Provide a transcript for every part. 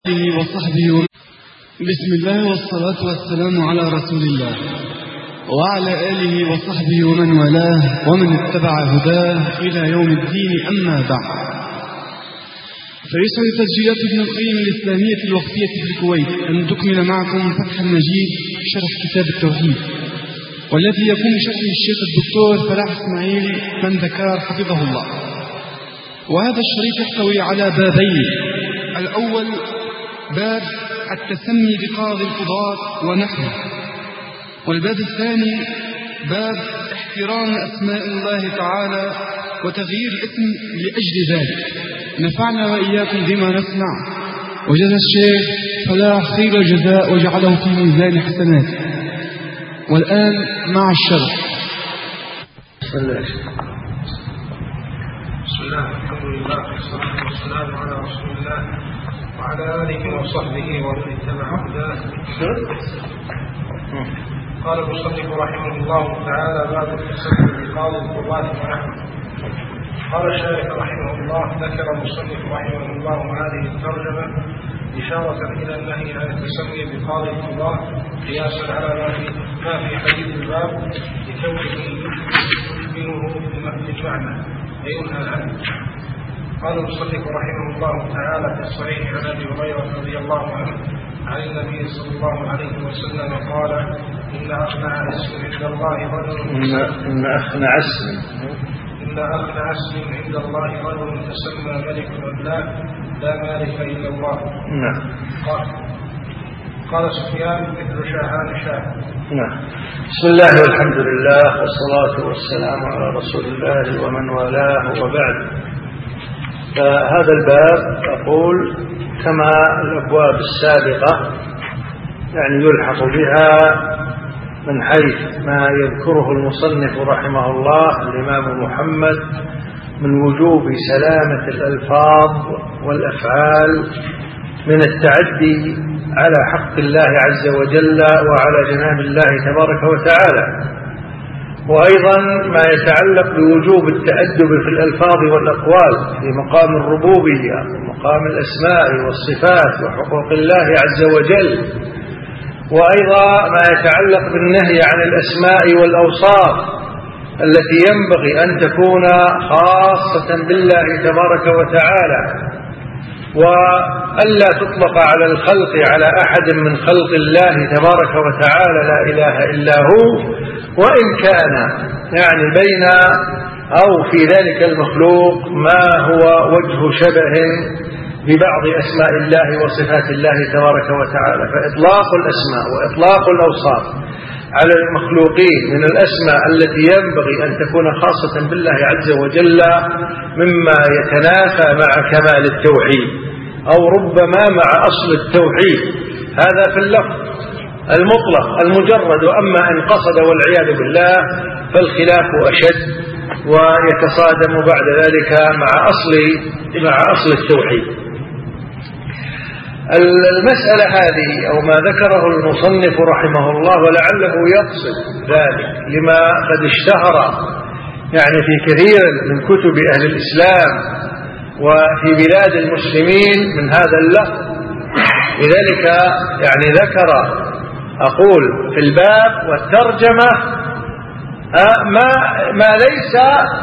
وصحبه. بسم الله والصلاة والسلام على رسول الله وعلى آله وصحبه ومن والاه ومن اتبع هداه إلى يوم الدين. أما بعد، فيسعد تسجيلات ابن القيم الإسلامية الوقفية في الكويت أن تكمل معكم فتح المجيد شرح كتاب التوحيد، والذي يكون بشرح الشيخ الدكتور فلاح إسماعيل من ذكر حفظه الله. وهذا الشريط يحتوي على بابين: الأول باب التسمي بقاضي القضاة ونحوه، والباب الثاني باب احترام أسماء الله تعالى وتغيير الاسم لأجل ذلك. نفعنا وإياكم بما نسمع، وجزا الشيخ فلاح خير الجزاء وجعله في ميزان حسناته. والآن مع الشرح. بسم الله الحمد لله والصلاة والسلام على رسول الله وعلى آله وصحبه ومن اتبع هداه. قال المصنف رحمه الله تعالى: باب التسمي بقاضي القضاة ونحوه. قال الشارح رحمه الله: ذكر المصنف رحمه الله هذه الترجمة إشارة إلى النهي عن التسمي بقاضي القضاة قياسا على ما في حديث الباب لكونه يشبهه بالمعنى وينهى عنه. قال المصنف رحمه الله تعالى في الصحيح عن ابي هريره رضي الله عنه عن النبي صلى الله عليه وسلم قال: ان اخنع اسم عند الله رجل ان اخنع اسم عند الله رجل تسمى ملك لا مالك الا الله. قال سفيان: مثل شاهان شاه. بسم الله والحمد لله والصلاة والسلام على رسول الله ومن والاه، وبعد. فهذا الباب أقول كما الأبواب السابقة يعني يلحق بها من حيث ما يذكره المصنف رحمه الله الإمام محمد من وجوب سلامة الألفاظ والأفعال من التعدي على حق الله عز وجل وعلى جناب الله تبارك وتعالى، وأيضا ما يتعلق بوجوب التأدب في الألفاظ والأقوال في مقام الربوبية ومقام الأسماء والصفات وحقوق الله عز وجل، وأيضا ما يتعلق بالنهي عن الأسماء والأوصاف التي ينبغي أن تكون خاصة بالله تبارك وتعالى، وألا تطلق على الخلق على أحد من خلق الله تبارك وتعالى لا إله إلا هو، وإن كان يعني بين أو في ذلك المخلوق ما هو وجه شبه ببعض أسماء الله وصفات الله تبارك وتعالى. فإطلاق الأسماء وإطلاق الأوصاف على المخلوقين من الأسماء التي ينبغي أن تكون خاصة بالله عز وجل مما يتنافى مع كمال التوحيد أو ربما مع أصل التوحيد، هذا في اللفظ المطلق المجرد. وأما إن قصد والعياذ بالله فالخلاف أشد ويتصادم بعد ذلك مع أصل التوحيد. المسألة هذه أو ما ذكره المصنف رحمه الله ولعله يقصد ذلك لما قد اشتهر يعني في كثير من كتب أهل الإسلام وفي بلاد المسلمين من هذا اللفظ، لذلك يعني ذكر أقول في الباب والترجمة ما ليس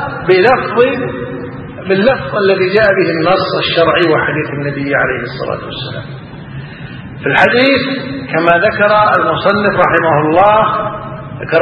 باللفظ الذي جاء به النص الشرعي وحديث النبي عليه الصلاة والسلام. في الحديث كما ذكر المصنف رحمه الله ذكر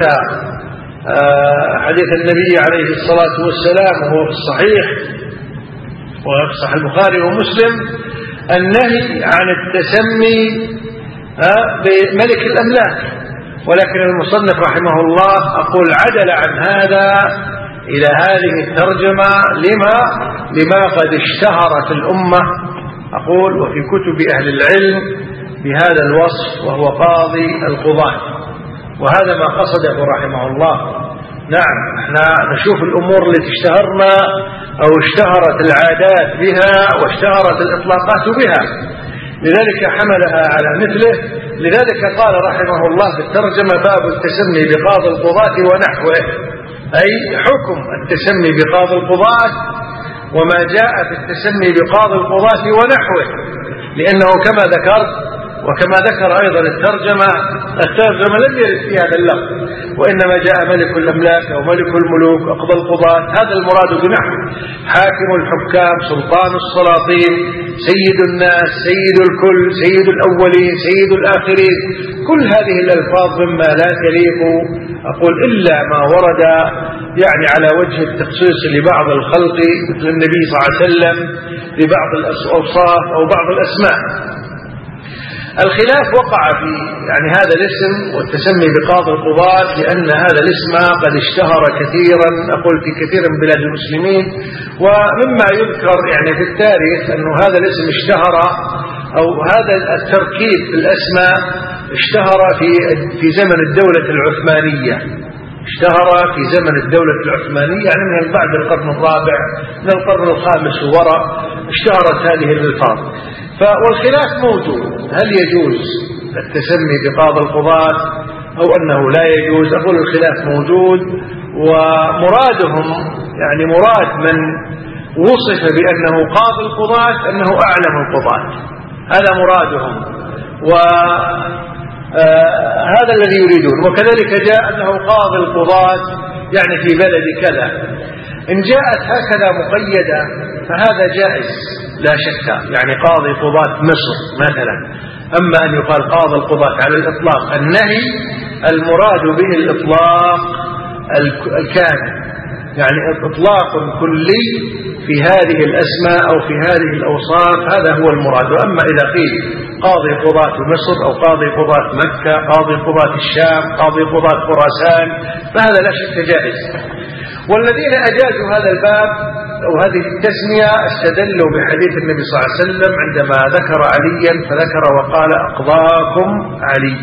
حديث النبي عليه الصلاة والسلام وهو في الصحيح وفي صحيح البخاري ومسلم النهي عن التسمي بملك الأملاك، ولكن المصنف رحمه الله أقول عدل عن هذا إلى هذه الترجمة لما قد اشتهر في الأمة أقول وفي كتب أهل العلم بهذا الوصف وهو قاضي القضاة، وهذا ما قصده رحمه الله. نعم، احنا نشوف الأمور التي اشتهرنا أو اشتهرت العادات بها واشتهرت الإطلاقات بها، لذلك حملها على مثله. لذلك قال رحمه الله في الترجمة: باب التسمي بقاضي القضاة ونحوه، أي حكم التسمي بقاضي القضاة وما جاء في التسمي بقاضي القضاة ونحوه. لأنه كما ذكرت وكما ذكر أيضا الترجمة لم يرد في هذا اللفظ، وإنما جاء ملك الأملاك أو ملك الملوك أقضى القضاة، هذا المراد بنحو حاكم الحكام، سلطان السلاطين، سيد الناس، سيد الكل، سيد الأولين، سيد الآخرين. كل هذه الألفاظ مما لا تليق أقول إلا ما ورد يعني على وجه التخصيص لبعض الخلق مثل النبي صلى الله عليه وسلم لبعض الأوصاف أو بعض الأسماء. الخلاف وقع في يعني هذا الاسم والتسمي بقاضي القضاة، لأن هذا الاسم قد اشتهر كثيرا أقول في كثير من بلاد المسلمين، ومما يذكر يعني في التاريخ أنه هذا الاسم اشتهر أو هذا التركيب في الأسماء اشتهر في زمن الدولة العثمانية، اشتهر في زمن الدولة العثمانية يعني من بعد القرن الرابع من القرن الخامس ووراء اشتهرت هذه الألفاظ. والخلاف موجود، هل يجوز التسمي بقاضي القضاة أو أنه لا يجوز؟ أقول الخلاف موجود، ومرادهم يعني مراد من وصف بأنه قاضي القضاة أنه أعلم القضاة، هذا مرادهم، وهذا الذي يريدون. وكذلك جاء أنه قاضي القضاة يعني في بلد كذا. إن جاءت هكذا مقيدة فهذا جائز لا شك، يعني قاضي قضاة مصر مثلا. أما أن يقال قاضي القضاة على الإطلاق، النهي المراد به الإطلاق الكامل، يعني إطلاق كلي في هذه الأسماء أو في هذه الأوصاف، هذا هو المراد. وأما إذا قيل قاضي قضاة مصر أو قاضي قضاة مكة، قاضي قضاة الشام، قاضي قضاة خراسان، فهذا لا شك جائز. والذين أجازوا هذا الباب أو هذه التسمية استدلوا بحديث النبي صلى الله عليه وسلم عندما ذكر عليا فذكر وقال أقضاكم علي.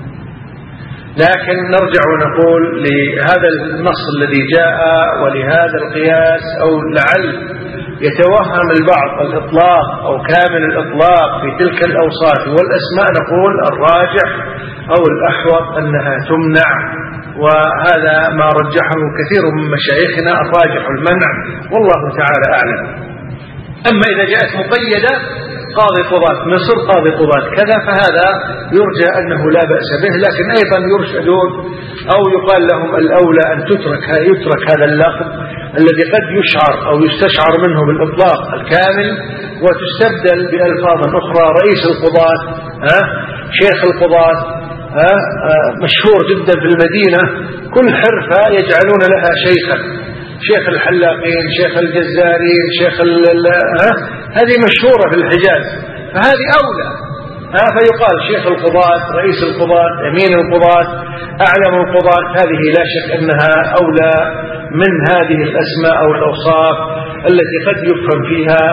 لكن نرجع ونقول لهذا النص الذي جاء ولهذا القياس، أو لعل يتوهم البعض الإطلاق أو كامل الإطلاق في تلك الأوصاف والأسماء، نقول الراجح أو الأحوط أنها تمنع، وهذا ما رجحه كثير من مشايخنا، الراجح المنع والله تعالى أعلم. أما إذا جاءت مقيدة قاضي قضاة مصر، قاضي قضاة كذا، فهذا يرجى أنه لا بأس به، لكن أيضا يرشدون أو يقال لهم الأولى أن يترك هذا اللفظ الذي قد يشعر أو يستشعر منه بالإطلاق الكامل، وتستبدل بألفاظ أخرى. رئيس القضاة، شيخ القضاة، مشهور جدا في المدينة، كل حرفة يجعلون لها شيخا، شيخ الحلاقين، شيخ الجزارين، شيخ هذه مشهورة في الحجاز، فهذه أولى. فيقال شيخ القضاة، رئيس القضاة، أمين القضاة، أعلم القضاة، هذه لا شك أنها أولى من هذه الأسماء أو الأوصاف التي قد يفهم فيها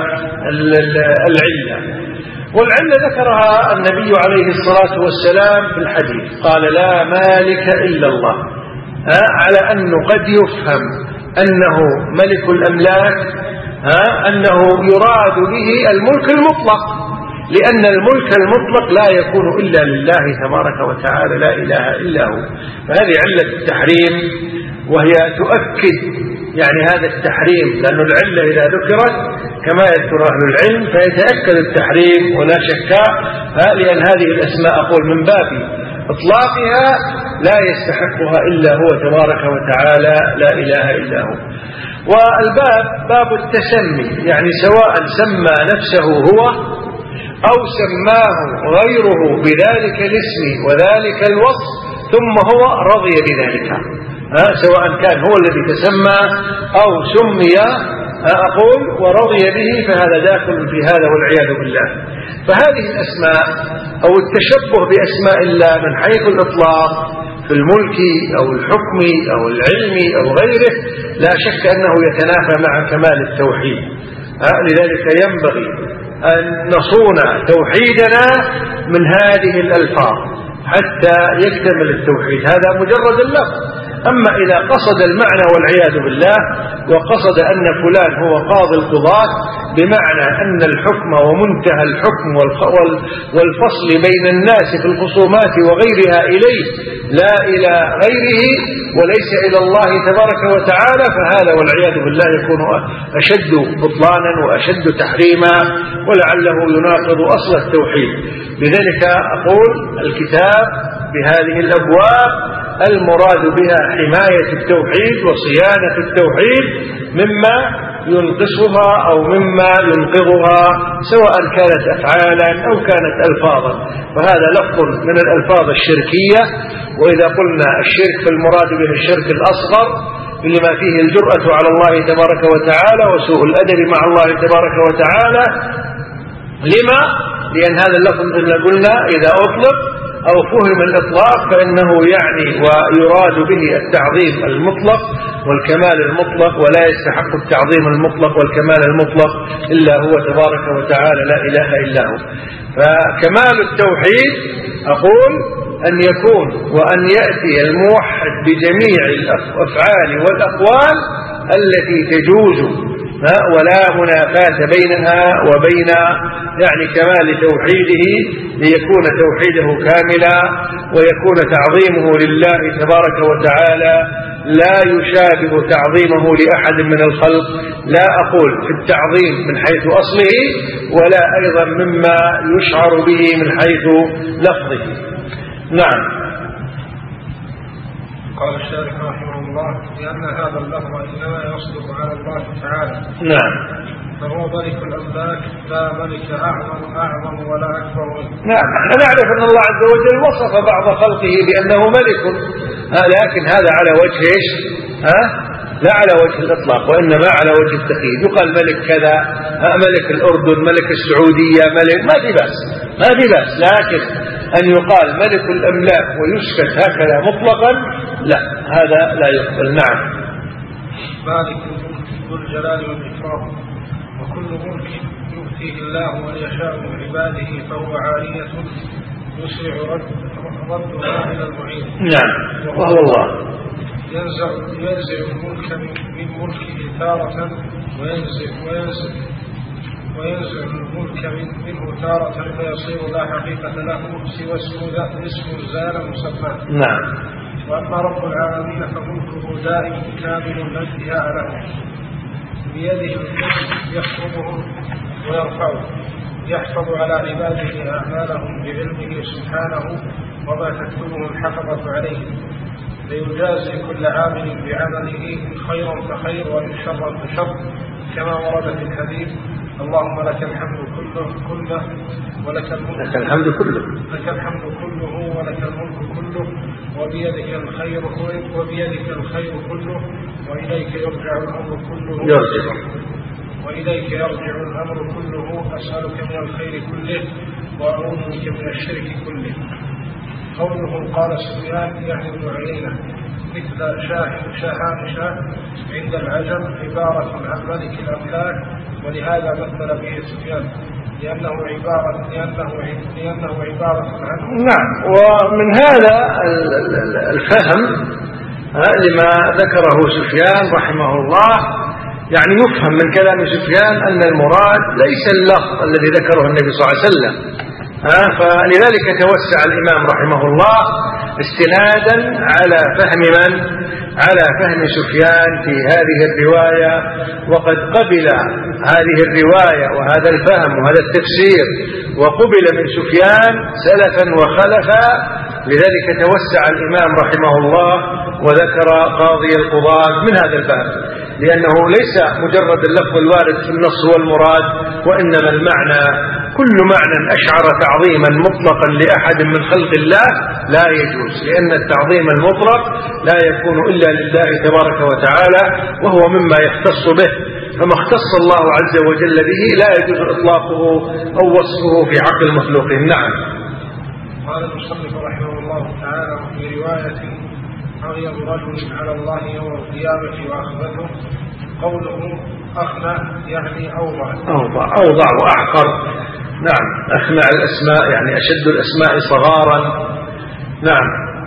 العلة. والعلة ذكرها النبي عليه الصلاة والسلام في الحديث، قال لا مالك إلا الله، على أنه قد يفهم أنه ملك الأملاك أنه يراد به الملك المطلق، لأن الملك المطلق لا يكون إلا لله تبارك وتعالى، لا إله إلا هو. فهذه علة التحريم، وهي تؤكد يعني هذا التحريم، لأن العلة إذا ذكرت كما يذكر أهل العلم فيتأكد التحريم ولا شك، لأن هذه الأسماء أقول من باب إطلاقها لا يستحقها إلا هو تبارك وتعالى، لا إله إلا هو. والباب باب التسمي، يعني سواء سمى نفسه هو أو سماه غيره بذلك الاسم وذلك الوصف ثم هو رضي بذلك، سواء كان هو الذي تسمى أو سمي أقول ورضي به، فهذا داخل في هذا والعياذ بالله. فهذه الأسماء أو التشبه بأسماء الله من حيث الإطلاق في الملك أو الحكم أو العلم أو غيره لا شك أنه يتنافى مع كمال التوحيد. لذلك ينبغي أن نصون توحيدنا من هذه الألفاظ حتى يكتمل التوحيد. هذا مجرد اللفظ، أما إذا قصد المعنى والعياذ بالله وقصد أن فلان هو قاضي القضاة بمعنى أن الحكم ومنتهى الحكم والفصل بين الناس في الخصومات وغيرها إليه لا إلى غيره وليس إلى الله تبارك وتعالى، فهذا والعياذ بالله يكون أشد بطلانا وأشد تحريما ولعله يناقض أصل التوحيد. لذلك أقول الكتاب بهذه الأبواب المراد بها حماية التوحيد وصيانة التوحيد مما ينقصها أو مما ينقضها سواء كانت أفعالا أو كانت ألفاظا، فهذا لفظ من الألفاظ الشركية. وإذا قلنا الشرك فالمراد به الشرك الأصغر لما فيه الجرأة على الله تبارك وتعالى وسوء الأدب مع الله تبارك وتعالى. لما؟ لأن هذا اللفظ مثل قلنا إذا أطلق أو فهم الإطلاق فإنه يعني ويراد به التعظيم المطلق والكمال المطلق، ولا يستحق التعظيم المطلق والكمال المطلق إلا هو تبارك وتعالى لا إله إلا هو. فكمال التوحيد أقول أن يكون وأن يأتي الموحد بجميع الأفعال والأقوال التي تجوز ولا منافاة بينها وبين يعني كمال توحيده، ليكون توحيده كاملا ويكون تعظيمه لله تبارك وتعالى لا يشابه تعظيمه لأحد من الخلق، لا أقول في التعظيم من حيث أصله ولا أيضا مما يشعر به من حيث لفظه. نعم. قال الشارح رحمه الله لأن هذا اللفظ إنما يصدق على الله تعالى. نعم. فهو ملك الأملاك لا ملك أعظم ولا أكبر منه. نعم. نحن نعرف أن الله عز وجل وصف بعض خلقه بأنه ملك، لكن هذا على وجه إيش؟ لا على وجه الإطلاق وإنما على وجه التقييد. يقال ملك كذا، ملك الأردن، ملك السعودية، ملك ما في بأس، لكن أن يقال ملك الأملاك ويسكت هكذا مطلقا لا، هذا لا يقبل. نعم. مالك ذو الجلال والإكرام، وكل ملك يؤتيه الله من يشاء من عباده فهو عارية يسرع ردها إلى المعين. نعم. وهو الله ينزع الملك من ملكه تارة وينزع الملك منه تارة فيصير لا حقيقة له سوى اسم زال مسمى. نعم. وأما رب العالمين فملكه دائم كامل لا انتهاء له، بيده الملك يخرجه ويرفعه، يحفظ على عباده أعمالهم بعلمه سبحانه وما تكتبه الحفظة عليه، ليجازي كل عامل بعمله خيرا فخير وإن شرا فشر، كما ورد في الحديث اللهم لك الحمد كله ولك الملك كله ولك الملك كله وبيدك الخير كله وإليك يرجع الأمر كله أسألك من الخير كله وأعوذ بك من الشرك كله. قوله قال سفيان يعني ابن عيينة مثل شاهان عند العجم عبارة عن ملك الأملاك، ولهذا مثل به سفيان لأنه عبارة عنه. نعم. ومن هذا الفهم لما ذكره سفيان رحمه الله، يعني يفهم من كلام سفيان أن المراد ليس اللفظ الذي ذكره النبي صلى الله عليه وسلم، فلذلك توسع الإمام رحمه الله استنادا على فهم من؟ على فهم سفيان في هذه الرواية، وقد قبل هذه الرواية وهذا الفهم وهذا التفسير وقبل من سفيان سلفا وخلفا. لذلك توسع الإمام رحمه الله وذكر قاضي القضاة من هذا الباب، لأنه ليس مجرد اللفظ الوارد في النص والمراد، وإنما المعنى كل معنى أشعر تعظيما مطلقا لأحد من خلق الله لا يجوز، لأن التعظيم المطلق لا يكون إلا لله تبارك وتعالى وهو مما يختص به، فما اختص الله عز وجل به لا يجوز إطلاقه أو وصفه في حق المخلوقين. نعم. قال المصنف رحمه الله تعالى في رواية أغيظ رجل على الله يوم القيامة وأخبثه، قوله أخنع يعني أوضع وأحقر. نعم. أخنع الأسماء يعني أشد الأسماء صغارا. نعم.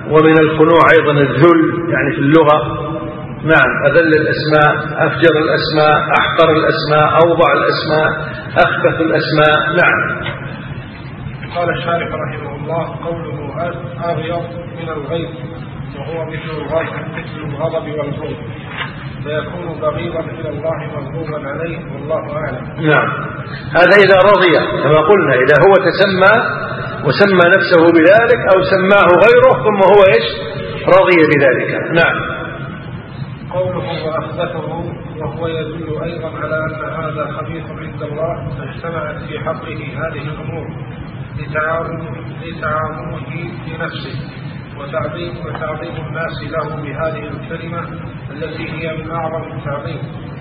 ومن الخنوع أيضا الذل، يعني في اللغة. نعم، أذل الأسماء، أفجر الأسماء، أحقر الأسماء، أوضع الأسماء، أخبث الأسماء. نعم. قال الشارح رحمه الله: قوله أغيض من الغيظ، وهو مثل الغضب والبغض، فيكون بغيضا إلى الله مغضوبا عليه، والله أعلم. نعم، هذا إذا رضي كما قلنا، إذا هو تسمى وسمى نفسه بذلك أو سماه غيره ثم هو رضي بذلك. نعم. قوله وأخبثه، وهو يدل أيضا على أن هذا خبيث عند الله، فاجتمعت في حقه هذه الأمور لتعاظمه لنفسه وتعظيم الناس له بهذه الكلمة التي هي من أعظم التعظيم،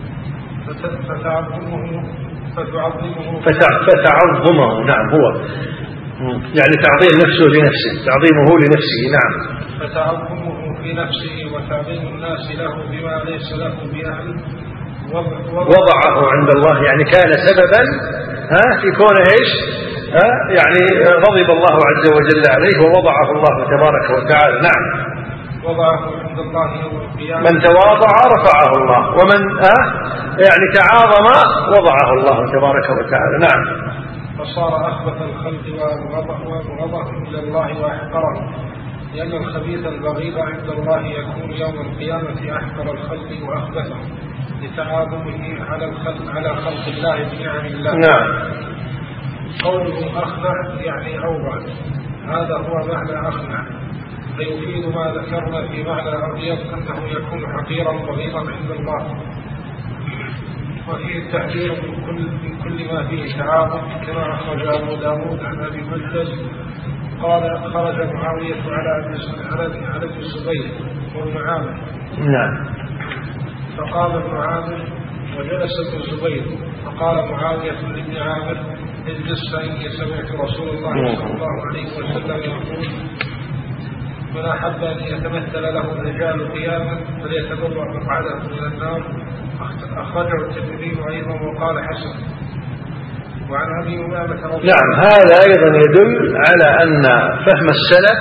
فتعظمه. نعم، هو يعني تعظيم نفسه لنفسه، تعظيمه لنفسه. نعم، فتعظمه في نفسه وتعظيم الناس له بما ليس له بأهل، وضعه عند الله، يعني كان سببا في كونه يعني غضب الله عز وجل عليه ووضعه الله تبارك وتعالى. نعم، وضعه عند الله يوم القيامة، من تواضع رفعه الله، ومن يعني تعاظم وضعه الله تبارك وتعالى. نعم. فصار أخبث الخلق وأبغضهم إلى الله وأحقرهم، لأن الخبيث البغيض عند الله يكون يوم القيامة أحقر الخلق وأخبثهم لتعاظمه على خلق الله بنعم الله. نعم. قوله أخنع يعني أوضع، هذا هو معنى أخنع، فيفيد ما ذكرنا في معنى أبيض أنه يكون حقيرا بغيضا عند الله، وفيه التحذير من كل ما فيه تعاظم، كما أخرج أبو داود عن أبي مجلس قال: خرج معاوية على ابن الزبير وابن عامر. نعم. فقام ابن عامر وجلس ابن الزبير، فقال معاوية لابن عامر: اجلس، فإني سمعت رسول الله صلى الله عليه وسلم يقول: من أحب أن يتمثل له الرجال قياما فليتبوأ مقعده من النار. أخرجه الترمذي أيضا وقال حسن. وعن أبي أمامة رضي الله عنه. نعم، هذا أيضا يدل على أن فهم السلف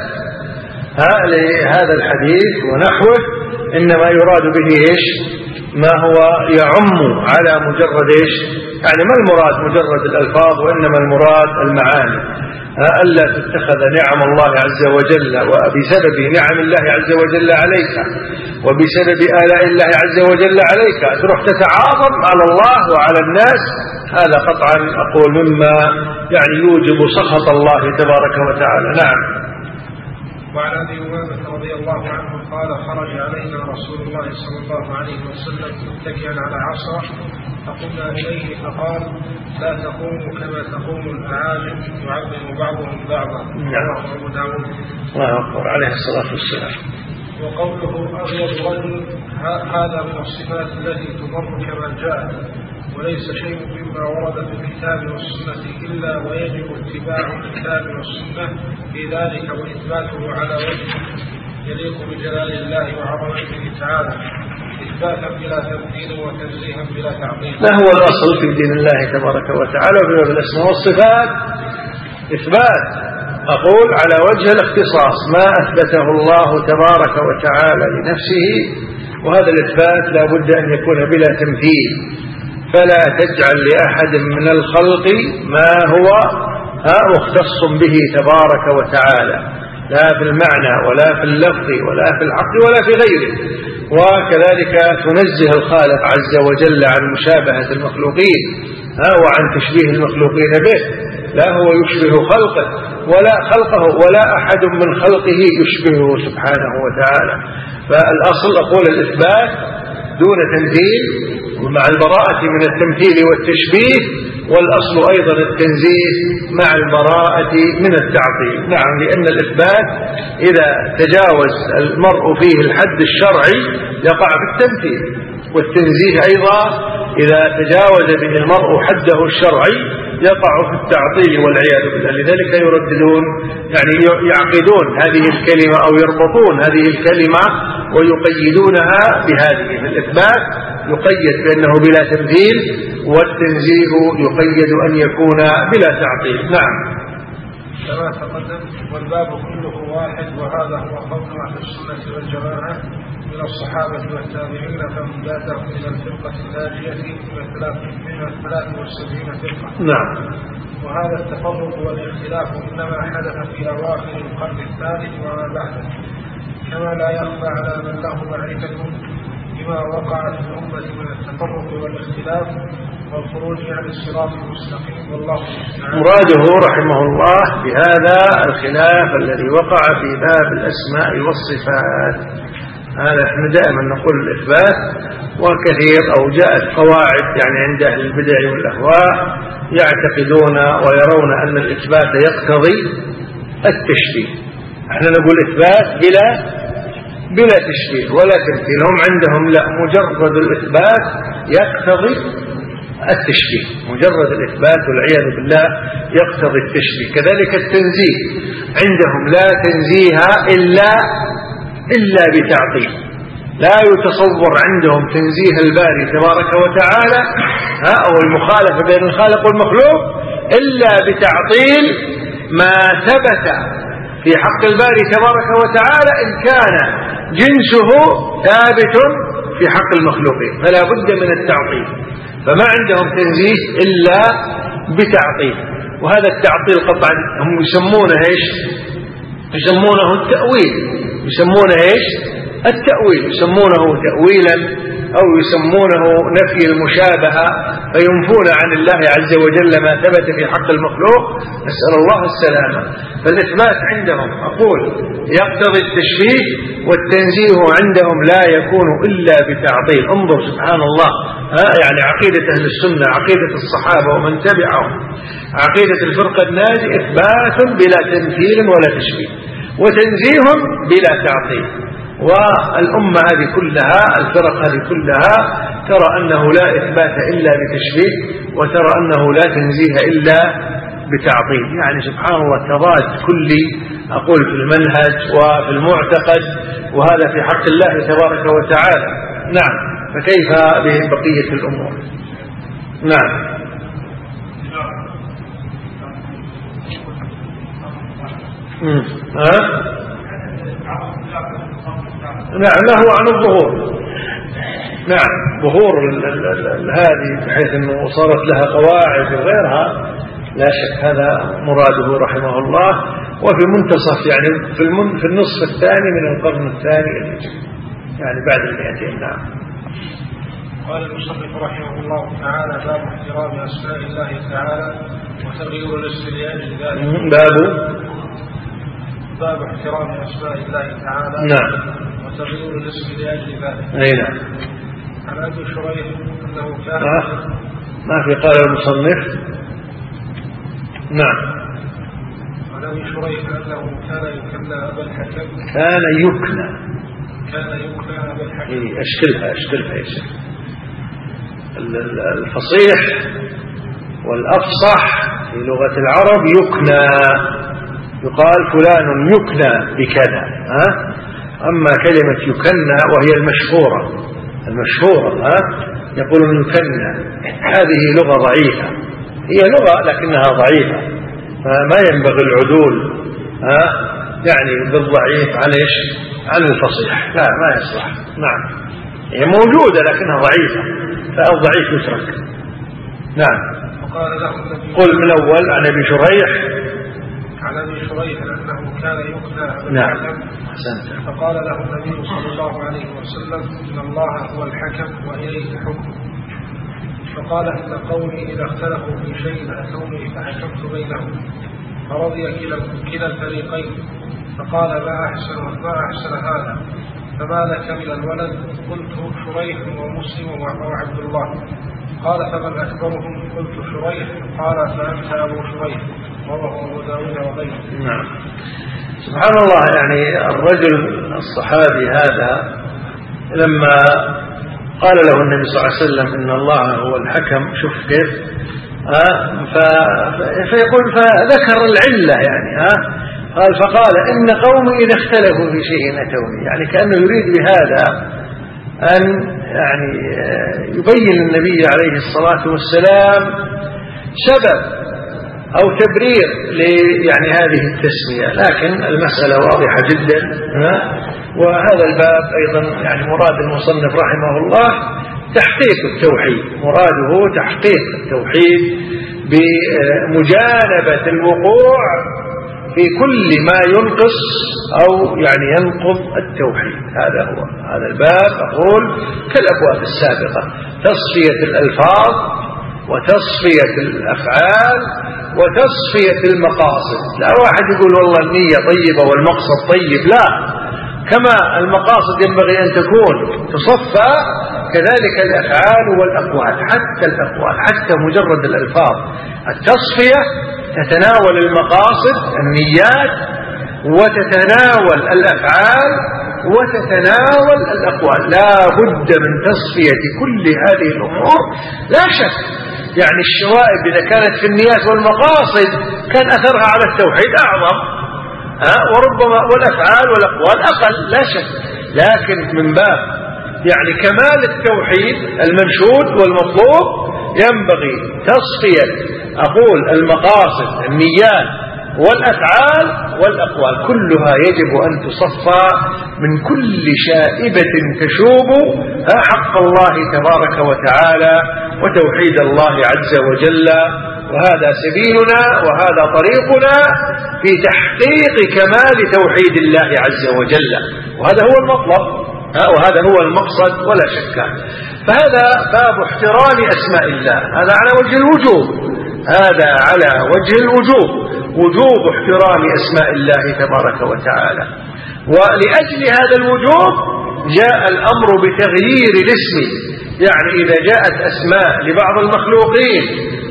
لهذا الحديث ونحوه إنما يراد به ما هو يعم على مجرد يعني ما المراد مجرد الألفاظ، وإنما المراد المعاني. ألا تتخذ نعم الله عز وجل وبسبب نعم الله عز وجل عليك وبسبب آلاء الله عز وجل عليك تروح تتعاظم على الله وعلى الناس، هذا قطعا أقول مما يعني يوجب سخط الله تبارك وتعالى. نعم. وعن أبي أمامة رضي الله عنه قال: خرج علينا رسول الله صلى الله عليه وسلم متكئا على عصا، فقمنا إليه فقال: لا تقوموا كما تقوم الأعاجم يعظم بعضهم بعضا. رواه أبو داود. الله أكبر، عليه الصلاة والسلام. وقوله أغيض رجل، هذا من الصفات التي تضر كما جاء، وليس شيء مما ورد في الكتاب والسنة إلا ويجب اتباع الكتاب والسنة في ذلك وإثباته على وجه يليق بجلال الله وعظمته تعالى، إثباتا بلا تمثيل وتنزيها بلا تعطيل. ما هو الأصل في دين الله تبارك وتعالى وفي باب الأسماء والصفات؟ إثبات، أقول على وجه الاختصاص ما أثبته الله تبارك وتعالى لنفسه، وهذا الإثبات لا بد أن يكون بلا تمثيل، فلا تجعل لأحد من الخلق ما هو مختص به تبارك وتعالى، لا في المعنى ولا في اللفظ ولا في العقل ولا في غيره. وكذلك تنزه الخالق عز وجل عن مشابهة المخلوقين وعن تشبيه المخلوقين به، لا هو يشبه خلقه ولا أحد من خلقه يشبهه سبحانه وتعالى. فالأصل أقول الإثبات دون تمثيل، ومع البراءة من التمثيل والتشبيه، والأصل أيضا التنزيه مع البراءة من التعطيل. نعم، لأن الإثبات إذا تجاوز المرء فيه الحد الشرعي يقع في التمثيل، والتنزيه أيضا إذا تجاوز به المرء حده الشرعي يقع في التعطيل والعياذ بالله. لذلك يرددون يعني يعقدون هذه الكلمة أو يربطون هذه الكلمة ويقيدونها بهذه. الإثبات يقيد بأنه بلا تمثيل، والتنزيه يقيد أن يكون بلا تعطيل. نعم. كما تقدم. والباب كله واحد، وهذا هو قول أهل السنة والجماعة من الصحابة والتابعين، فمن بعدهم إلى الفرقة الناجية من 73 فرقة. نعم. وهذا التفرق والاختلاف إنما حدث في أواخر القرن الثالث وما بعده، كما لا يخفى على من له معرفة بما وقع في الأمة من التفرق والاختلاف والخروج عن الصراط المستقيم. والله المستعان. مراده رحمه الله بهذا الخلاف الذي وقع في باب الأسماء والصفات. هذا احنا دائما نقول الإثبات، وكثير أو جاءت قواعد يعني عند أهل البدع والأهواء يعتقدون ويرون أن الإثبات يقتضي التشبيه. احنا نقول إثبات بلا تشبيه ولا تمثيل. هم عندهم لا، مجرد الإثبات يقتضي التشبيه، مجرد الإثبات والعياذ بالله يقتضي التشبيه. كذلك التنزيه عندهم لا تنزيه إلا بتعطيل. لا يتصور عندهم تنزيه الباري تبارك وتعالى أو المخالفة بين الخالق والمخلوق إلا بتعطيل ما ثبت في حق الباري تبارك وتعالى إن كان جنسه ثابت في حق المخلوقين، فلا بد من التعطيل. فما عندهم تنزيه إلا بتعطيل. وهذا التعطيل قطعا هم يسمونه إيش؟ يسمونه التأويل. يسمونه إيش؟ التأويل. يسمونه تأويلا أو يسمونه نفي المشابهة، فينفون عن الله عز وجل ما ثبت في حق المخلوق. نسأل الله السلامة. فالإثبات عندهم أقول يقتضي التشبيه، والتنزيه عندهم لا يكون إلا بتعطيل. انظر سبحان الله، يعني عقيدة أهل السنة، عقيدة الصحابة ومن تبعهم، عقيدة الفرقة الناجية إثبات بلا تمثيل ولا تشبيه، وتنزيه بلا تعطيل. والأمة هذه كلها، الفرق هذه كلها، ترى أنه لا إثبات إلا بتشبيه، وترى أنه لا تنزيه إلا بتعطيل. يعني سبحان الله تضاد كلي أقول في المنهج وفي المعتقد، وهذا في حق الله تبارك وتعالى. نعم. فكيف ببقية الأمور؟ نعم. نعم، له عن الظهور. نعم، ظهور هذه بحيث أنه صارت لها قواعد وغيرها، لا شك هذا مراده رحمه الله. وفي منتصف يعني في النصف الثاني من القرن الثاني يعني بعد 200. نعم. قال المصنف رحمه الله تعالى: باب احترام أسماء الله تعالى وتغيير الاستدلال لذلك. باب احترام أسماء الله تعالى. نعم. وتغيير الاستدلال لذلك. أي نعم. عن أبي شريح أنه كان ما في قال المصنف. نعم. عن أبي شريح أنه كان يكنى أبا الحكم. كان يكنى أبا الحكم. أشكلها يا شيخ. الفصيح والأفصح في لغة العرب يكنى، يقال فلان يكنى بكذا. أما كلمة يكنى وهي المشهورة يقولون يكنى، هذه لغة ضعيفة، هي لغة لكنها ضعيفة، فما ينبغي العدول يعني بالضعيف عن الفصيح، لا ما يصلح. نعم، هي موجودة لكنها ضعيفة، فالضعيف يترك. نعم. قل من الأول عن أبي شريح أنه كان يكنى أبا نعم. الحكم. فقال له النبي صلى الله عليه وسلم: إن الله هو الحكم وإليه الحكم. فقال: إن قومي إذا اختلفوا في شيء أتوني فحكمت بينهم فرضي كلا الفريقين. فقال: ما أحسن هذا، فما لك من الولد؟ قلت: شريح ومسلم وعبد الله. قال: فمن أكبرهم؟ قلت: شريح. قال: فأنت أبو شريح، وهو أبو داود وغيره. نعم. سبحان الله، يعني الرجل الصحابي هذا لما قال له النبي صلى الله عليه وسلم إن الله هو الحكم، شوف كيف فيقول، فذكر العلة يعني فقال: إن قومي إذا اختلفوا في شيء أتوني، يعني كأنه يريد بهذا أن يعني يبين النبي عليه الصلاة والسلام سبب أو تبرير يعني هذه التسمية، لكن المسألة واضحة جدا. وهذا الباب أيضا يعني مراد المصنف رحمه الله تحقيق التوحيد، مراده تحقيق التوحيد بمجانبة الوقوع في كل ما ينقص أو يعني ينقض التوحيد. هذا الباب أقول كالأبواب السابقة، تصفية الألفاظ وتصفية الأفعال وتصفية المقاصد. لا واحد يقول والله النية طيبة والمقصد طيب، لا، كما المقاصد ينبغي أن تكون تصفى كذلك الأفعال والأقوال، حتى الأقوال، حتى مجرد الألفاظ. التصفية تتناول المقاصد النيات وتتناول الأفعال وتتناول الأقوال. لا بد من تصفية كل هذه الأمور لا شك. يعني الشوائب إذا كانت في النيات والمقاصد كان أثرها على التوحيد أعظم، وربما والأفعال والأقوال أقل لا شك. لكن من باب يعني كمال التوحيد المنشود والمطلوب ينبغي تصفية أقول المقاصد النيات والأفعال والأقوال، كلها يجب أن تصفى من كل شائبة تشوب حق الله تبارك وتعالى وتوحيد الله عز وجل. وهذا سبيلنا وهذا طريقنا في تحقيق كمال توحيد الله عز وجل، وهذا هو المطلب وهذا هو المقصد ولا شك. فهذا باب احترام أسماء الله، هذا على وجه الوجوب، هذا على وجه الوجوب، وجوب احترام أسماء الله تبارك وتعالى. ولأجل هذا الوجوب جاء الأمر بتغيير الاسم. يعني إذا جاءت أسماء لبعض المخلوقين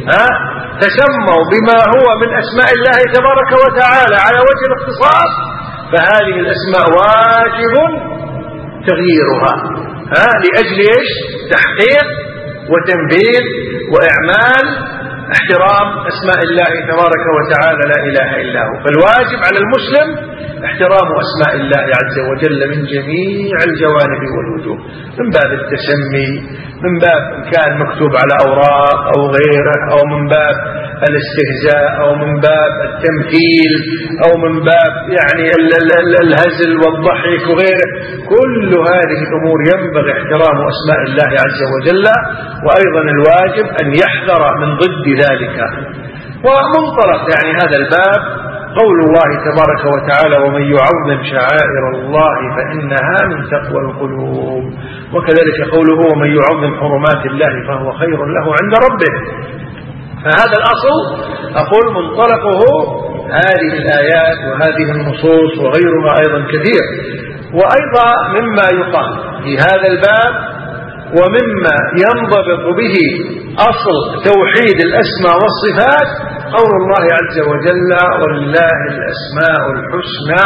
تسموا بما هو من أسماء الله تبارك وتعالى على وجه الاختصاص، فهذه الأسماء واجب تغييرها لأجل إيش؟ تحقيق وتنبيه وإعمال احترام أسماء الله تبارك وتعالى لا إله إلا هو. فالواجب على المسلم احترام أسماء الله عز وجل من جميع الجوانب والوجوه، من باب التسمي، من باب إن كان مكتوب على أوراق أو غيره، أو من باب الاستهزاء، أو من باب التمثيل، أو من باب يعني الهزل والضحك وغيره. كل هذه الأمور ينبغي احترام أسماء الله عز وجل. وأيضا الواجب أن يحذر من ضد ذلك. ومنطلق يعني هذا الباب قول الله تبارك وتعالى: ومن يعظم شعائر الله فإنها من تقوى القلوب. وكذلك قوله: ومن يعظم حرمات الله فهو خير له عند ربه. فهذا الأصل أقول منطلقه هذه الآيات وهذه النصوص وغيرها أيضا كثير. وأيضا مما يقال في هذا الباب ومما ينضبط به أصل توحيد الأسماء والصفات قول الله عز وجل: ولله الأسماء الحسنى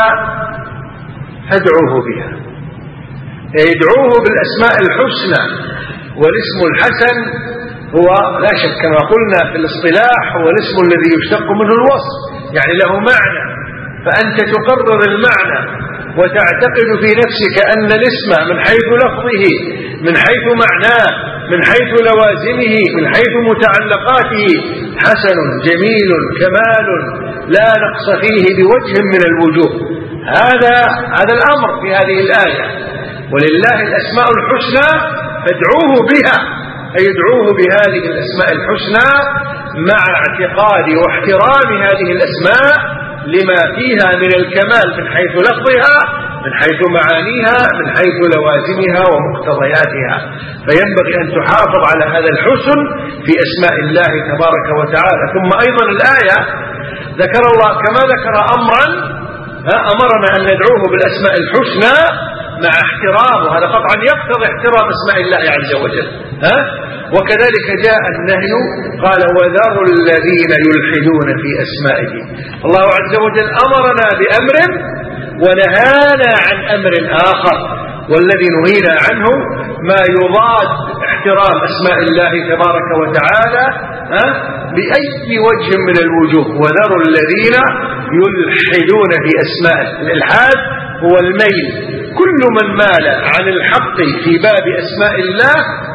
فادعوه بها. يدعوه بالأسماء الحسنى. والاسم الحسن هو لا شك كما قلنا في الاصطلاح هو الاسم الذي يشتق منه الوصف، يعني له معنى، فأنت تقرر المعنى وتعتقد في نفسك أن الاسم من حيث لفظه، من حيث معناه، من حيث لوازمه، من حيث متعلقاته حسن جميل كمال لا نقص فيه بوجه من الوجوه. هذا الأمر في هذه الآية: ولله الأسماء الحسنى فادعوه بها، أي ادعوه بهذه الأسماء الحسنى مع اعتقاد واحترام هذه الأسماء لما فيها من الكمال من حيث لفظها، من حيث معانيها، من حيث لوازمها ومقتضياتها. فينبغي أن تحافظ على هذا الحسن في أسماء الله تبارك وتعالى. ثم أيضا الآية ذكر الله كما ذكر أمرا أمرنا أن ندعوه بالأسماء الحسنى مع احترام، وهذا قطعا يقتضي احترام أسماء الله عز وجل. وكذلك جاء النهي قال: وذروا الذين يلحدون في أسمائه. الله عز وجل أمرنا بأمر ونهانا عن أمر آخر، والذي نهينا عنه ما يضاد احترام أسماء الله تبارك وتعالى بأي وجه من الوجوه. وذروا الذين يلحدون في أسمائه. الإلحاد هو الميل، كل من مال عن الحق في باب أسماء الله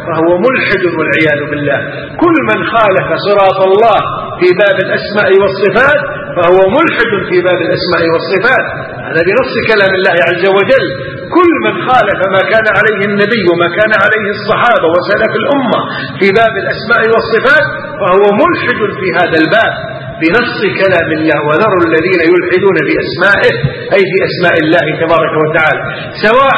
فهو ملحد والعياذ بالله. كل من خالف صراط الله في باب الأسماء والصفات فهو ملحد في باب الأسماء والصفات. هذا بنص كلام الله عز وجل. كل من خالف ما كان عليه النبي وما كان عليه الصحابة وسلف الأمة في باب الأسماء والصفات فهو ملحد في هذا الباب بنص كلام الله. وذروا الذين يلحدون في أسمائه أي في أسماء الله تبارك وتعالى، سواء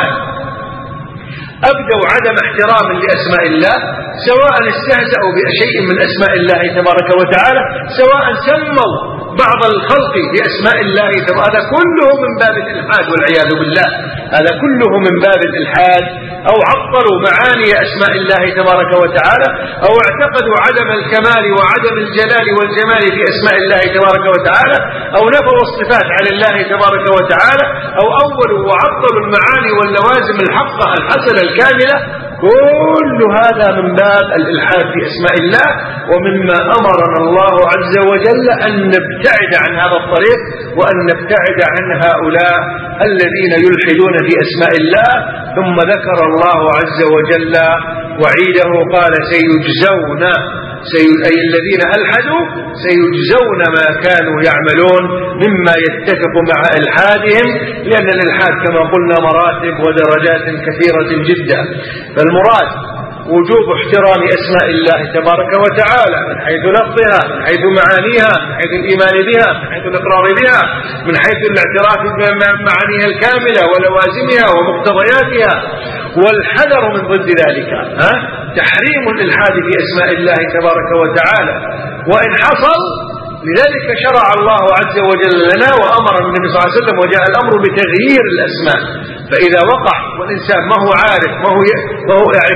أبدوا عدم احترام لأسماء الله، سواء استهزأوا بشيء من أسماء الله تبارك وتعالى، سواء سموا بعض الخلق بأسماء الله تبارك، هذا كله من باب الإلحاد والعياذ بالله. هذا كله من باب الإلحاد. أو عطلوا معاني أسماء الله تبارك وتعالى، أو اعتقدوا عدم الكمال وعدم الجلال والجمال في أسماء الله تبارك وتعالى، أو نفوا الصفات على الله تبارك وتعالى، أو أولوا وعطلوا المعاني واللوازم الحقة الحسنة الكاملة. كل هذا من باب الإلحاد في أسماء الله، ومما أمرنا الله عز وجل أن نبتعد عن هذا الطريق وأن نبتعد عن هؤلاء الذين يلحدون في أسماء الله. ثم ذكر الله عز وجل وعيده قال سيجزون، أي الذين ألحدوا سيجزون ما كانوا يعملون مما يتفق مع إلحادهم، لأن الإلحاد كما قلنا مراتب ودرجات كثيرة جدا. فالمراد وجوب احترام أسماء الله تبارك وتعالى من حيث لفظها، من حيث معانيها، من حيث الإيمان بها، من حيث الإقرار بها، من حيث الاعتراف بمعانيها الكاملة ولوازمها ومقتضياتها، والحذر من ضد ذلك تحريم الإلحاد في أسماء الله تبارك وتعالى. وإن حصل لذلك شرع الله عز وجل لنا وأمر النبي صلى الله عليه وسلم وجاء الأمر بتغيير الأسماء. فإذا وقع والإنسان ما هو عارف ما هو يعني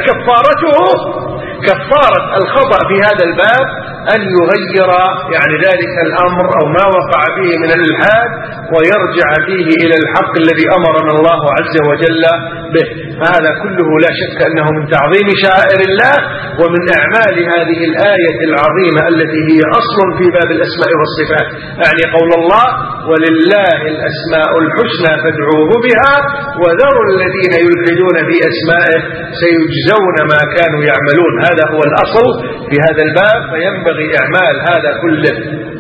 كفارة الخطأ في هذا الباب أن يغير يعني ذلك الأمر أو ما وقع فيه من الإلحاد ويرجع فيه إلى الحق الذي أمرنا الله عز وجل به. فهذا كله لا شك أنه من تعظيم شعائر الله ومن أعمال هذه الآية العظيمة التي هي أصل في باب الأسماء والصفات. يعني قول الله ولله الأسماء الحسنى فادعوه بها وذروا الذين يلحدون في أسمائه سيجزون ما كانوا يعملون. هذا هو الأصل في هذا الباب، فينبغي إعمال هذا كله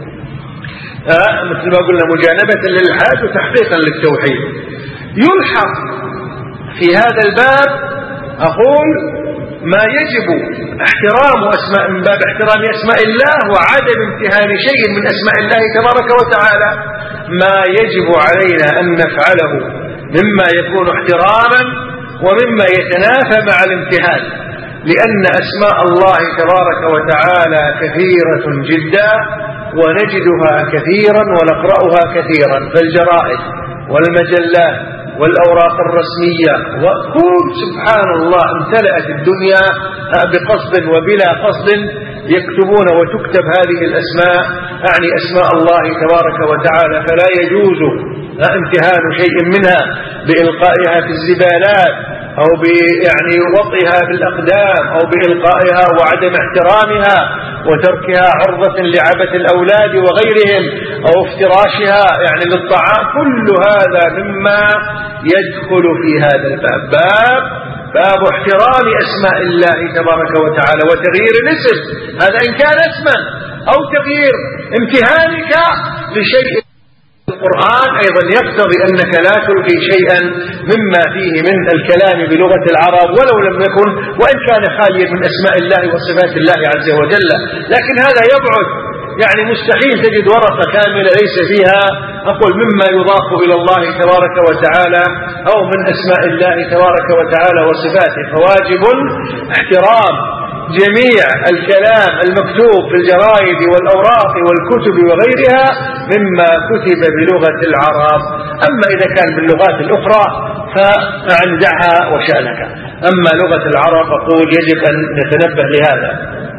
مثل ما قلنا مجانبة للإلحاد وتحقيقا للتوحيد. يلحق في هذا الباب أقول ما يجب احترام أسماء من باب احترام أسماء الله وعدم امتهان شيء من أسماء الله تبارك وتعالى، ما يجب علينا أن نفعله مما يكون احتراما ومما يتنافى مع الامتهان، لأن أسماء الله تبارك وتعالى كثيرة جدا ونجدها كثيرا ونقرأها كثيرا، فالجرائد والمجلات والأوراق الرسمية وكل سبحان الله امتلأت الدنيا بقصد وبلا قصد يكتبون وتكتب هذه الأسماء يعني أسماء الله تبارك وتعالى، فلا يجوز امتهان شيء منها بإلقائها في الزبالات أو يعني وطئها بالأقدام أو بإلقائها وعدم احترامها وتركها عرضة لعبة الأولاد وغيرهم أو افتراشها يعني للطعام. كل هذا مما يدخل في هذا الباب، باب احترام أسماء الله تبارك وتعالى وتغيير الاسم، هذا إن كان اسما أو تغيير امتهانك لشيء. القرآن أيضا يقتضي أنك لا تلقي شيئا مما فيه من الكلام بلغة العرب ولو لم يكن وإن كان خاليا من أسماء الله وصفات الله عز وجل، لكن هذا يبعد يعني مستحيل تجد ورقة كاملة ليس فيها أقول مما يضاف إلى الله تبارك وتعالى أو من أسماء الله تبارك وتعالى وصفاته. فواجب احترام جميع الكلام المكتوب في الجرائد والأوراق والكتب وغيرها مما كتب بلغة العرب. أما إذا كان باللغات الأخرى فدعها وشأنك، أما لغة العرب أقول يجب أن نتنبه لهذا.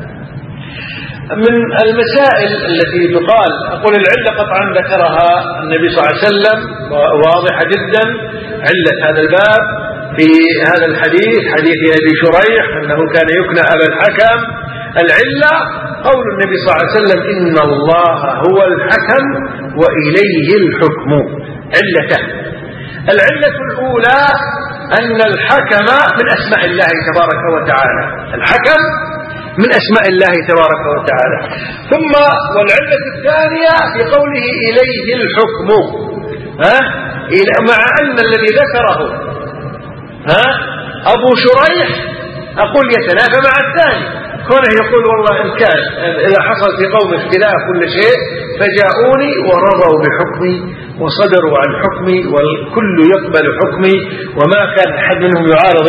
من المسائل التي تقال أقول العلة قطعا ذكرها النبي صلى الله عليه وسلم واضحة جدا، علة هذا الباب في هذا الحديث حديث أبي شريح أنه كان يكنى أبا الحكم. العلة قول النبي صلى الله عليه وسلم إن الله هو الحكم وإليه الحكم. علته العلة الأولى أن الحكم من أسماء الله تبارك وتعالى، الحكم من أسماء الله تبارك وتعالى. ثم والعلة الثانية في قوله إليه الحكم، مع أن الذي ذكره أبو شريح أقول يتنافى مع الثاني، كونه يقول والله إن كان إذا حصل في قوم اختلاف كل شيء فجاءوني ورضوا بحكمي وصدروا عن حكمي والكل يقبل حكمي وما كان أحد منهم يعارض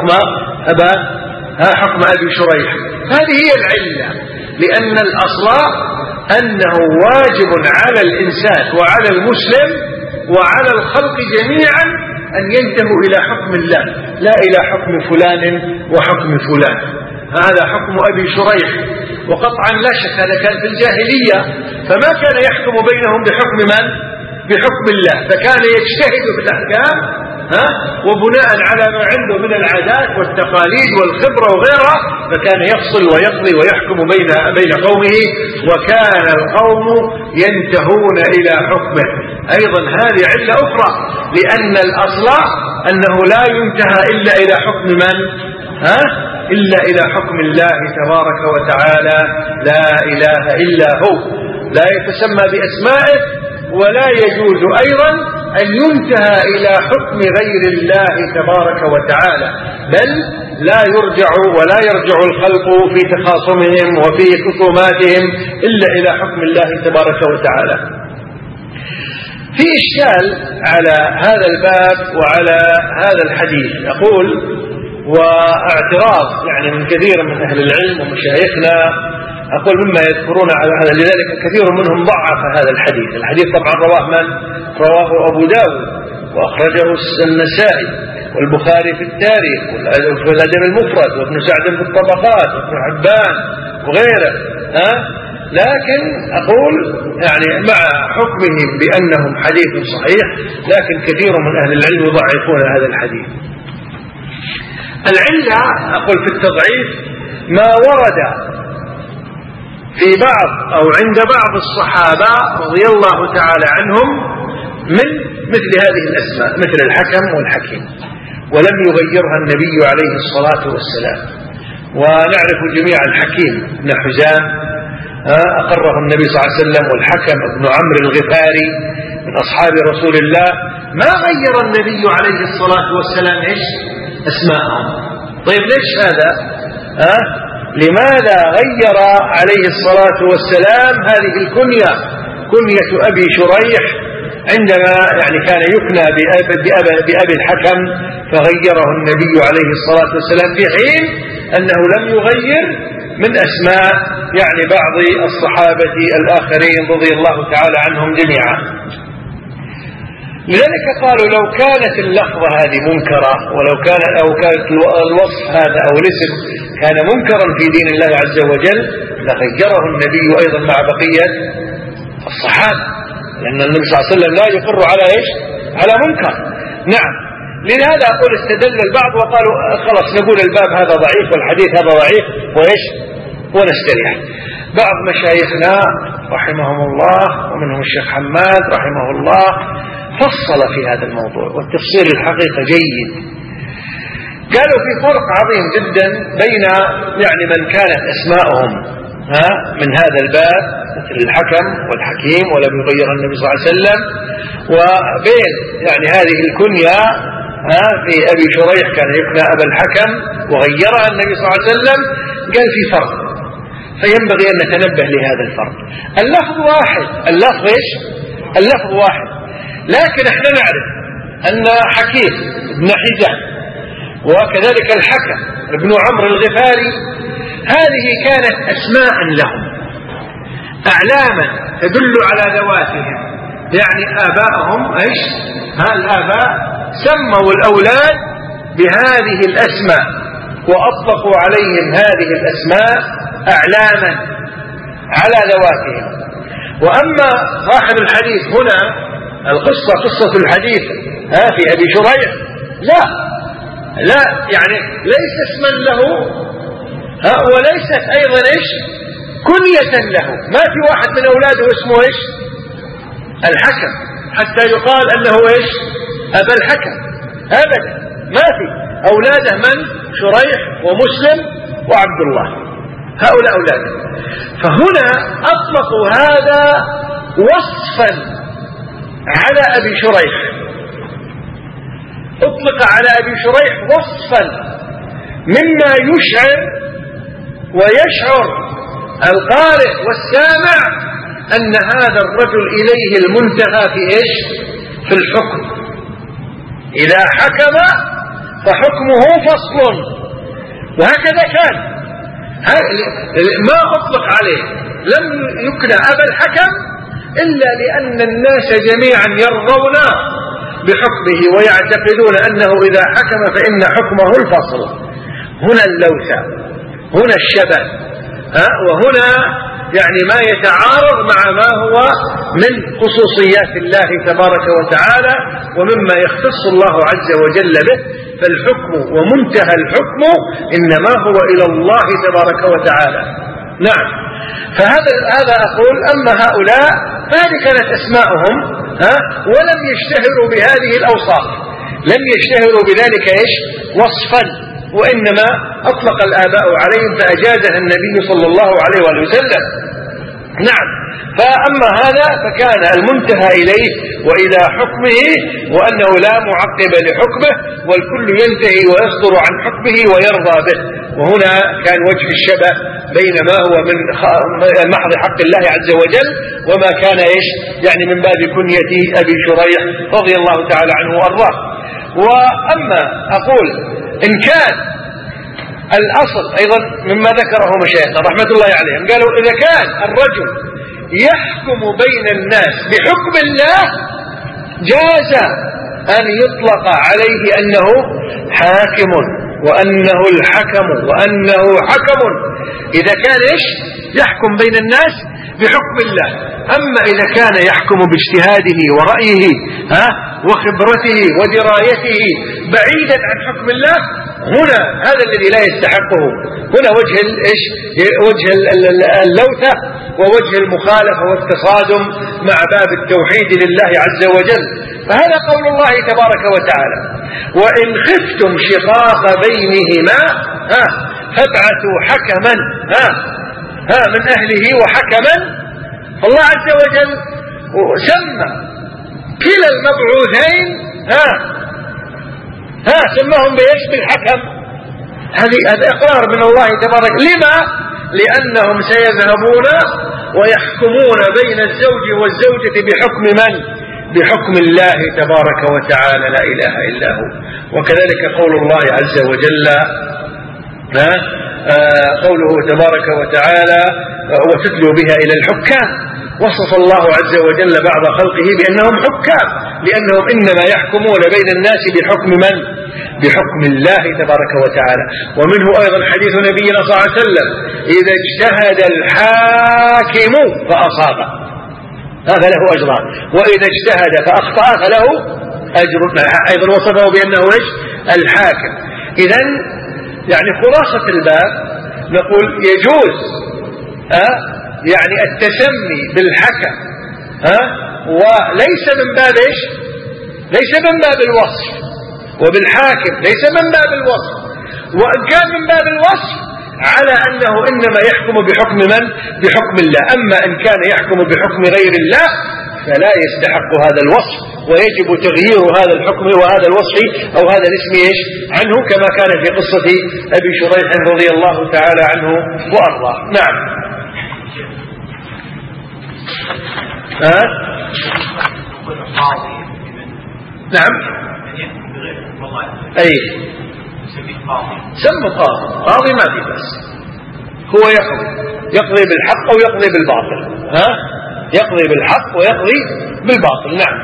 حكم أبي شريح. هذه هي العلة، لأن الأصل أنه واجب على الإنسان وعلى المسلم وعلى الخلق جميعا أن ينتهوا إلى حكم الله لا إلى حكم فلان وحكم فلان. هذا حكم أبي شريح، وقطعا لا شك هذا كان في الجاهلية، فما كان يحكم بينهم بحكم من؟ بحكم الله، فكان يجتهد في الأحكام وبناء على ما عنده من العادات والتقاليد والخبرة وغيرها، فكان يفصل ويقضي ويحكم بين قومه، وكان القوم ينتهون إلى حكمه. أيضا هذه علة أخرى، لأن الأصل أنه لا ينتهى إلا إلى حكم من؟ إلا إلى حكم الله تبارك وتعالى، لا إله إلا هو، لا يتسمى بأسمائه، ولا يجوز أيضا أن ينتهى إلى حكم غير الله تبارك وتعالى، بل لا يرجع ولا يرجع الخلق في تخاصمهم وفي خصوماتهم إلا إلى حكم الله تبارك وتعالى. في إشكال على هذا الباب وعلى هذا الحديث، أقول واعتراض يعني من كثير من أهل العلم ومشايخنا، أقول مما يذكرون على هذا، لذلك كثير منهم ضعف هذا الحديث. الحديث طبعا رواه من؟ رواه أبو داود وأخرجه النسائي والبخاري في التاريخ وفي الأدب المفرد وابن سعد في الطبقات وابن حبان وغيره. لكن أقول يعني مع حكمهم بأنهم حديث صحيح، لكن كثير من أهل العلم يضعفون هذا الحديث. العلة أقول في التضعيف ما ورد في بعض أو عند بعض الصحابة رضي الله تعالى عنهم من مثل هذه الأسماء، مثل الحكم والحكيم، ولم يغيرها النبي عليه الصلاة والسلام. ونعرف جميعا الحكيم بن حزام أقره النبي صلى الله عليه وسلم، والحكم ابن عمرو الغفاري من أصحاب رسول الله، ما غير النبي عليه الصلاة والسلام أسماءهم. طيب ليش هذا؟ لماذا غير عليه الصلاة والسلام هذه الكنية، كنية أبي شريح، عندما يعني كان يكنى بأبي الحكم، فغيره النبي عليه الصلاة والسلام في حين أنه لم يغير من أسماء يعني بعض الصحابة الآخرين رضي الله تعالى عنهم جميعا. لذلك قالوا لو كانت اللفظة هذه منكرة، ولو كان الوصف هذا أو الاسم كان منكرا في دين الله عز وجل لغيره النبي أيضا مع بقية الصحابة، لأن النبي صلى الله عليه وسلم لا يقر على على منكر. نعم، لهذا أقول استدل البعض وقالوا خلاص نقول الباب هذا ضعيف والحديث هذا ضعيف ونستريح. بعض مشايخنا رحمهم الله ومنهم الشيخ حماد رحمه الله فصل في هذا الموضوع، والتفصيل الحقيقة جيد. قالوا في فرق عظيم جدا بين يعني من كانت أسماءهم من هذا الباب مثل الحكم والحكيم ولم يغير النبي صلى الله عليه وسلم، وبين يعني هذه الكنية في أبي شريح كان يكنى أبا الحكم وغيرها النبي صلى الله عليه وسلم. قال في فرق، فينبغي أن نتنبه لهذا الفرق. اللفظ واحد، اللفظ واحد، لكن احنا نعرف أن حكيم ابن حزام وكذلك الحكم ابن عمرو الغفاري هذه كانت أسماء لهم، أعلاما تدل على ذواتهم، يعني آباءهم الآباء سموا الأولاد بهذه الأسماء وأطلقوا عليهم هذه الأسماء أعلاما على ذواتهم. وأما صاحب الحديث هنا القصة قصة الحديث في أبي شريح لا يعني ليس اسما له وليست أيضا كنية له. ما في واحد من أولاده اسمه الحكم حتى يقال أنه أبا الحكم أبدا، ما في. أولاده من؟ شريح ومسلم وعبد الله، هؤلاء أولاده. فهنا أطلقوا هذا وصفا على أبي شريح، أطلق على أبي شريح وصفا مما يشعر ويشعر القارئ والسامع أن هذا الرجل إليه المنتهى في إيش؟ في الحكم. إذا حكم فحكمه فصل، وهكذا كان. ما أطلق عليه، لم يكنى أبا الحكم إلا لأن الناس جميعا يرضون بحكمه ويعتقدون أنه إذا حكم فإن حكمه الفصل. هنا اللوثة، هنا الشبه، وهنا يعني ما يتعارض مع ما هو من خصوصيات الله تبارك وتعالى وممما يختص الله عز وجل به. فالحكم ومنتهى الحكم إنما هو إلى الله تبارك وتعالى. نعم. فهذا أقول. أما هؤلاء فهذه كانت أسماؤهم ولم يشتهروا بهذه الأوصاف، لم يشتهروا بذلك إيش؟ وصفا، وإنما أطلق الآباء عليهم فأجازها النبي صلى الله عليه وآله وسلم. نعم. فأما هذا فكان المنتهى إليه وإلى حكمه، وأنه لا معقب لحكمه، والكل ينتهي ويصدر عن حكمه ويرضى به. وهنا كان وجه الشبه بين ما هو من محض حق الله عز وجل وما كان إيش؟ يعني من باب كنية أبي شريح رضي الله تعالى عنه وأرضاه. وأما أقول إن كان الأصل أيضا مما ذكره مشايخنا رحمة الله عليهم، قالوا إذا كان الرجل يحكم بين الناس بحكم الله جاز أن يطلق عليه أنه حاكم وأنه الحكم وأنه حكم، إذا كان إيش؟ يحكم بين الناس بحكم الله. أما إذا كان يحكم باجتهاده ورأيه وخبرته ودرايته بعيدا عن حكم الله، هنا هذا الذي لا يستحقه. هنا وجه اللوثة ووجه المخالفة والتصادم مع باب التوحيد لله عز وجل. فهذا قول الله تبارك وتعالى: وإن خفتم شقاق بينهما فابعثوا حكما من أهله وحكما. الله عز وجل سمى كلا المبعوثين سماهم بإيش؟ بالحكم. هذا إقرار من الله تبارك. لما؟ لأنهم سيذهبون ويحكمون بين الزوج والزوجة بحكم من؟ بحكم الله تبارك وتعالى لا إله إلا هو. وكذلك قول الله عز وجل قوله تبارك وتعالى: وتتلو بها إلى الحكام. وصف الله عز وجل بعض خلقه بأنهم حكام، لأنهم إنما يحكمون بين الناس بحكم من؟ بحكم الله تبارك وتعالى. ومنه أيضا حديث نبينا صلى الله عليه وسلم: إذا اجتهد الحاكم فأصاب هذا له أجران، وإذا اجتهد فأخطأ فله أجر. أيضا وصفه بأنه إيش؟ الحاكم. إذن يعني خلاصة الباب نقول يجوز يعني التسمي بالحكم وليس من باب إيش؟ ليس من باب الوصف، وبالحاكم ليس من باب الوصف، وإن كان من باب الوصف على أنه إنما يحكم بحكم من؟ بحكم الله. أما إن كان يحكم بحكم غير الله فلا يستحق هذا الوصف، ويجب تغيير هذا الحكم وهذا الوصف أو هذا الاسم إيش؟ عنه، كما كان في قصة أبي شريح رضي الله تعالى عنه وأرضاه. نعم. نعم. أي سمى قاضي ما في بس، هو يقضي بالحق أو يقضي بالباطل. يقضي بالحق ويقضي بالباطل. نعم.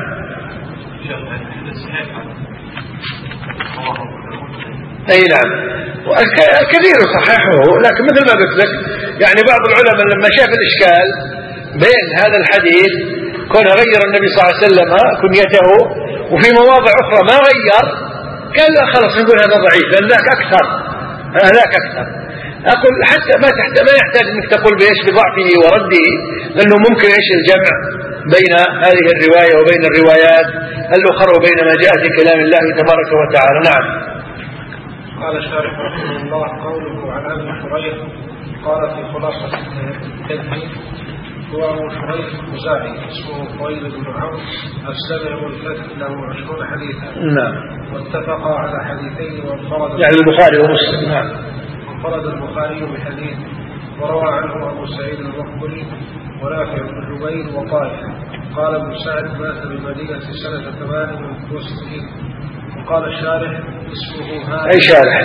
أي نعم. كثير صححه، لكن مثل ما قلت لك يعني بعض العلماء لما شاف الإشكال بين هذا الحديث كون غير النبي صلى الله عليه وسلم كنيته وفي مواضع أخرى ما غير، قال لا خلاص نقول هذا ضعيف لأن ذاك أكثر. أقول حتى ما يحتاج أنك تقول بإيش؟ بضعفه ورده، لأنه ممكن إيش؟ الجمع بين هذه الرواية وبين الروايات الأخرى وبين ما جاء في كلام الله تبارك وتعالى. نعم. قال الشارح رحمه الله: قوله عن أبي شريح قال في خلاصة التدمير: هو أبو شريح الخزاعي اسمه خويلد بن عمرو السبع والفتح له 20 حديثا. نعم. واتفقا على حديثين وانفرد يعني البخاري ومسلم. نعم. وانفرد البخاري بحديث وروى عنه أبو سعيد المقبري ونافع بن جبير وطائفة. قال ابن سعد: مات بالمدينة سنة 68. وقال الشارح: اسمه هانئ. أي شارح؟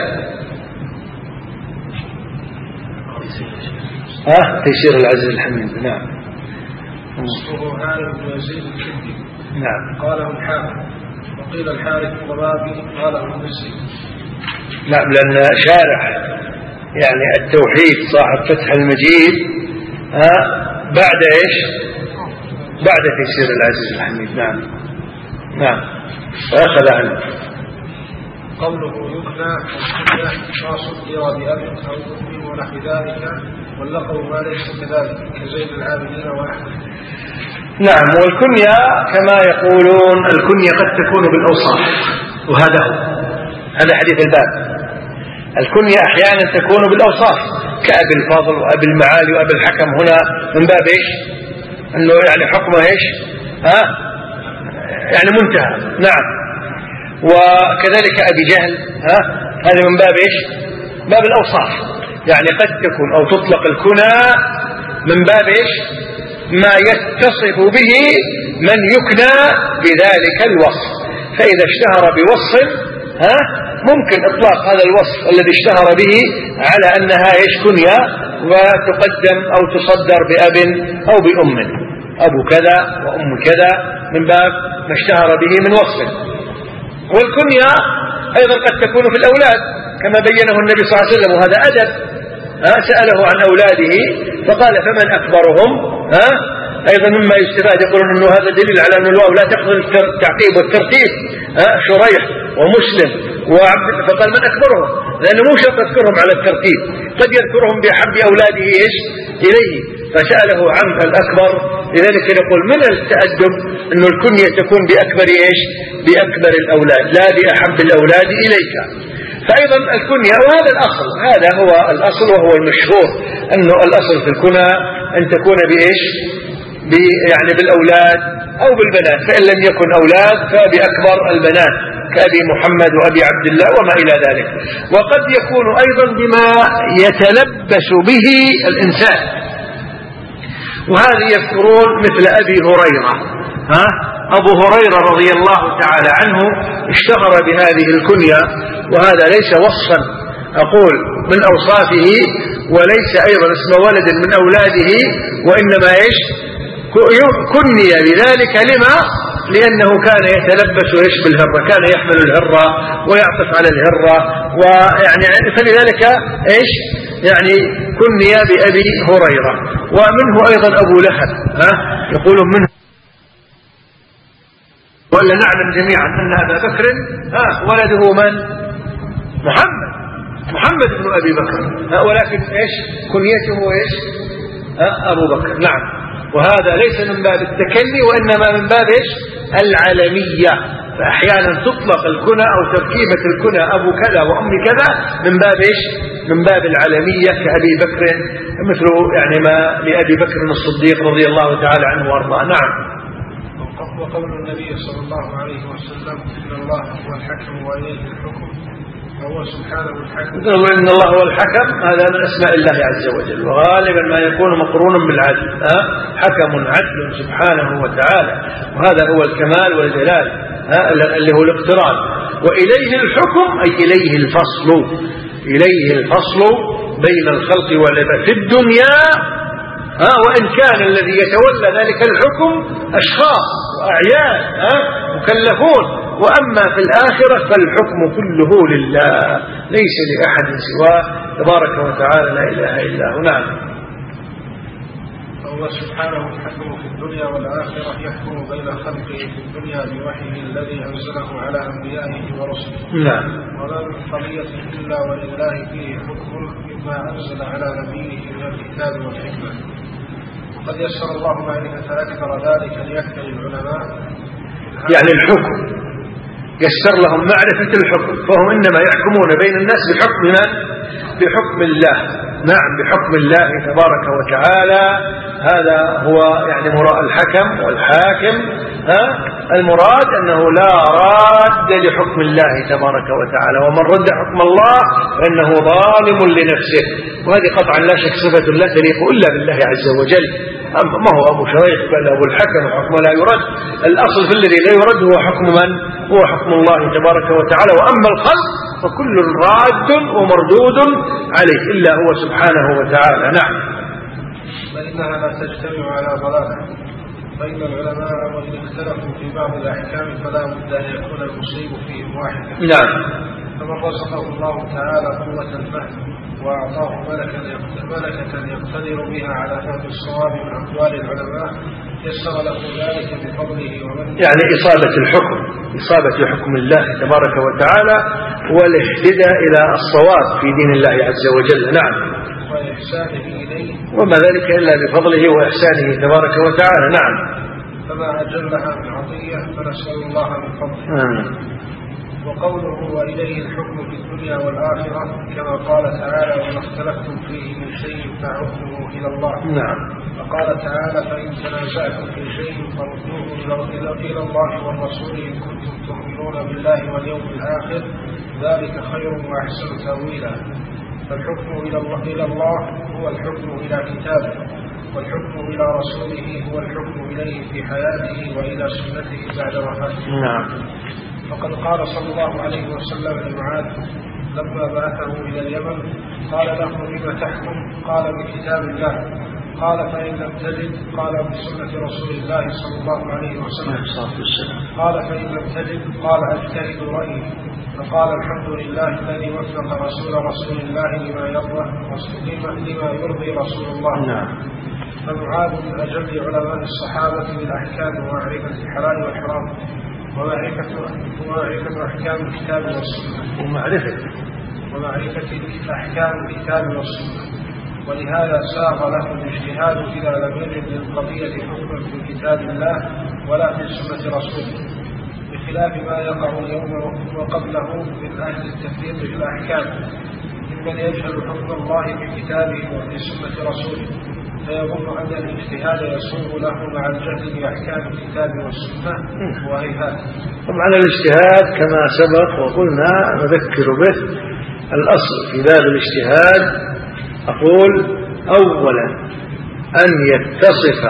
تيسير العزيز الحميد. نعم. اسمه هانئ بن يزيد الكندي. نعم. قاله الحافظ. وقيل الحارث الضبابي قاله المزي. نعم، لأن شارح يعني التوحيد صاحب فتح المجيد بعد إيش؟ بعد تيسير العزيز الحميد. نعم. نعم. فأخذ عنه. قوله يكنى والكنية خاص يرى بأب أو أم ونحو ذلك، واللقب ما ليس كذلك كزيد العابدين وأحمد. نعم. والكنية كما يقولون الكنية قد تكون بالأوصاف، وهذا هذا حديث الباب. الكنية أحيانا تكون بالأوصاف كأبي الفضل وأبي المعالي وأبي الحكم، هنا من باب إيش؟ أنه يعني حكمه إيش؟ يعني منتهى. نعم. وكذلك أبي جهل هذا من باب إيش؟ باب الأوصاف، يعني قد تكون أو تطلق الكنى من باب إيش؟ ما يتصف به من يكنى بذلك الوصف. فإذا اشتهر بوصف ممكن إطلاق هذا الوصف الذي اشتهر به على أنها إيش؟ كنية، وتقدم أو تصدر بأب أو بأم، أبو كذا وأم كذا، من باب ما اشتهر به من وصف. والكنية أيضا قد تكون في الأولاد كما بينه النبي صلى الله عليه وسلم، وهذا أدب. سأله عن أولاده فقال: فمن أكبرهم؟ أيضا مما يستفاد، يقولون أنه هذا دليل على أن الواو لا تقضي التعقيب والترتيب. شريح ومسلم وعبد، فقال: من أكبرهم؟ لأنه مو شرط يذكرهم على الترتيب، قد يذكرهم بأحب أولاده إيش؟ إليه، فسأله عن الأكبر. لذلك نقول من التأدب أن الكنية تكون بأكبر إيش؟ بأكبر الأولاد، لا بأحب الأولاد إليك. فأيضا الكنية، وهذا الأصل، هذا هو الأصل وهو المشهور، أنه الأصل في الكنى أن تكون بإيش؟ يعني بالأولاد أو بالبنات، فإن لم يكن أولاد فبأكبر البنات كأبي محمد وأبي عبد الله وما إلى ذلك. وقد يكون أيضا بما يتلبس به الإنسان، وهذه يذكرون مثل أبي هريرة. أبو هريرة رضي الله تعالى عنه اشتهر بهذه الكنية، وهذا ليس وصفا أقول من أوصافه، وليس أيضا اسم ولد من أولاده، وإنما إيش؟ كني بذلك. لما؟ لأنه كان يتلبس إيش؟ بالهرة، كان يحمل الهرة ويعطف على الهرة، ويعني فلذلك إيش؟ يعني كني بأبي هريرة. ومنه أيضا أبو لهب، يقولون منه، ولا نعلم جميعا أن أبا بكر ولده من؟ محمد بن أبي بكر، ولكن إيش؟ كنيته إيش؟ أبو بكر. نعم. وهذا ليس من باب التكني، وإنما من باب إيش؟ العلمية. فأحيانا تطلق الكنى أو تركيبة الكنى أبو كذا وأم كذا من باب إيش؟ من باب العلمية، كأبي بكر، مثل يعني ما لأبي بكر الصديق رضي الله تعالى عنه وارضاه. نعم. وقول النبي صلى الله عليه وسلم: إن الله هو الحكم وإليه الحكم، فهو سبحانه الحكم. إن الله هو الحكم، هذا من أسماء الله عز وجل، وغالبا ما يكون مقرونا بالعدل. حكم عدل سبحانه وتعالى، وهذا هو الكمال والجلال اللي هو الاقتران. وإليه الحكم أي إليه الفصل، إليه الفصل بين الخلق والعباد في الدنيا. وإن كان الذي يتولى ذلك الحكم أشخاص وأعيان مكلفون، وأما في الآخرة فالحكم كله لله، ليس لأحد سواه تبارك وتعالى، لا إله إلا هو. نعم. فهو سبحانه الحكم في الدنيا والآخرة، يحكم بين خلقه في الدنيا بوحيه الذي أنزله على أنبيائه ورسله. نعم. ولا من قضية إلا ولله فيه حكم مما أنزل على نبيه من الكتاب والحكمة. وقد يسر الله معرفة أكثر ذلك لأكثر العلماء، يعني الحكم يسر لهم معرفة الحكم، فهم إنما يحكمون بين الناس بحكم من؟ بحكم الله. نعم، بحكم الله تبارك وتعالى. هذا هو يعني مراد الحكم والحاكم. المراد أنه لا راد لحكم الله تبارك وتعالى، ومن رد حكم الله فإنه ظالم لنفسه، وهذه قطعا لا شك صفة لا تليق إلا بالله عز وجل. ما هو أبو شريح بل أبو الحكم، حكم لا يرد. الأصل في الذي لا يرد هو حكم من؟ هو حكم الله تبارك وتعالى. وأما الخلق فكل راد ومردود عليه إلا هو سبحانه وتعالى. نعم. فإنها لا تجتمع على ضلالة، فإن العلماء وإن اختلفوا في بعض الأحكام فلا بد أن يكون المصيب فيهم واحدا. نعم. فمن رزقه الله تعالى قوة الفهم وأعطاه ملكة يقتدر بها على فهم الصواب من أقوال العلماء يسر له ذلك بفضله ومنه، يعني إصابة حكم الله تبارك وتعالى والاهتداء إلى الصواب في دين الله عز وجل. نعم. وإحسانه إليه، وما ذلك إلا بفضله وإحسانه تبارك وتعالى. نعم. فما أجلها من عطية، فنسأل الله من فضله. وقوله وإليه الحكم في الدنيا والآخرة كما قال تعالى وما اختلفتم فيه من شيء فحكمه إلى الله. نعم. وقال تعالى فإن تنازعتم في شيء فردوه إلى الله والرسول إن كنتم تؤمنون بالله واليوم الآخر ذلك خير وأحسن تأويلا. فالحكم إلى الله هو الحكم إلى كتابه، والحكم إلى رسوله هو الحكم إليه في حياته وإلى سنته بعد وفاته. نعم. فقد قال صلى الله عليه وسلم لمعاذ لما بعثه إلى اليمن قال له بما تحكم؟ قال بكتاب الله. قال فإن لم تجد؟ قال بسنة رسول الله صلى الله عليه وسلم. قال فإن لم تجد؟ قال أجتهد رأيي. فقال الحمد لله الذي وفق رسول الله لما يرضي رسول الله. نعم. فمعاذ من أجل علماء الصحابة بالأحكام ومعرفة الحلال والحرام ومعرفة أحكام الكتاب والسنة ومعرفة أحكام الكتاب والسنة. ولهذا ساغ له الاجتهاد إذا لم يجد للقضية حكما في كتاب الله ولا في سنة رسوله، بخلاف ما يقع اليوم وقبله من أهل التفريط في الأحكام ممن يجهل حكم الله في كتابه وفي سنة رسوله، فيظن أن الاجتهاد يصوب له مع الجهل بأحكام الكتاب والسنة وهيهات. طبعا الاجتهاد كما سبق وقلنا نذكر به، الأصل في باب الاجتهاد أقول أولا أن يتصف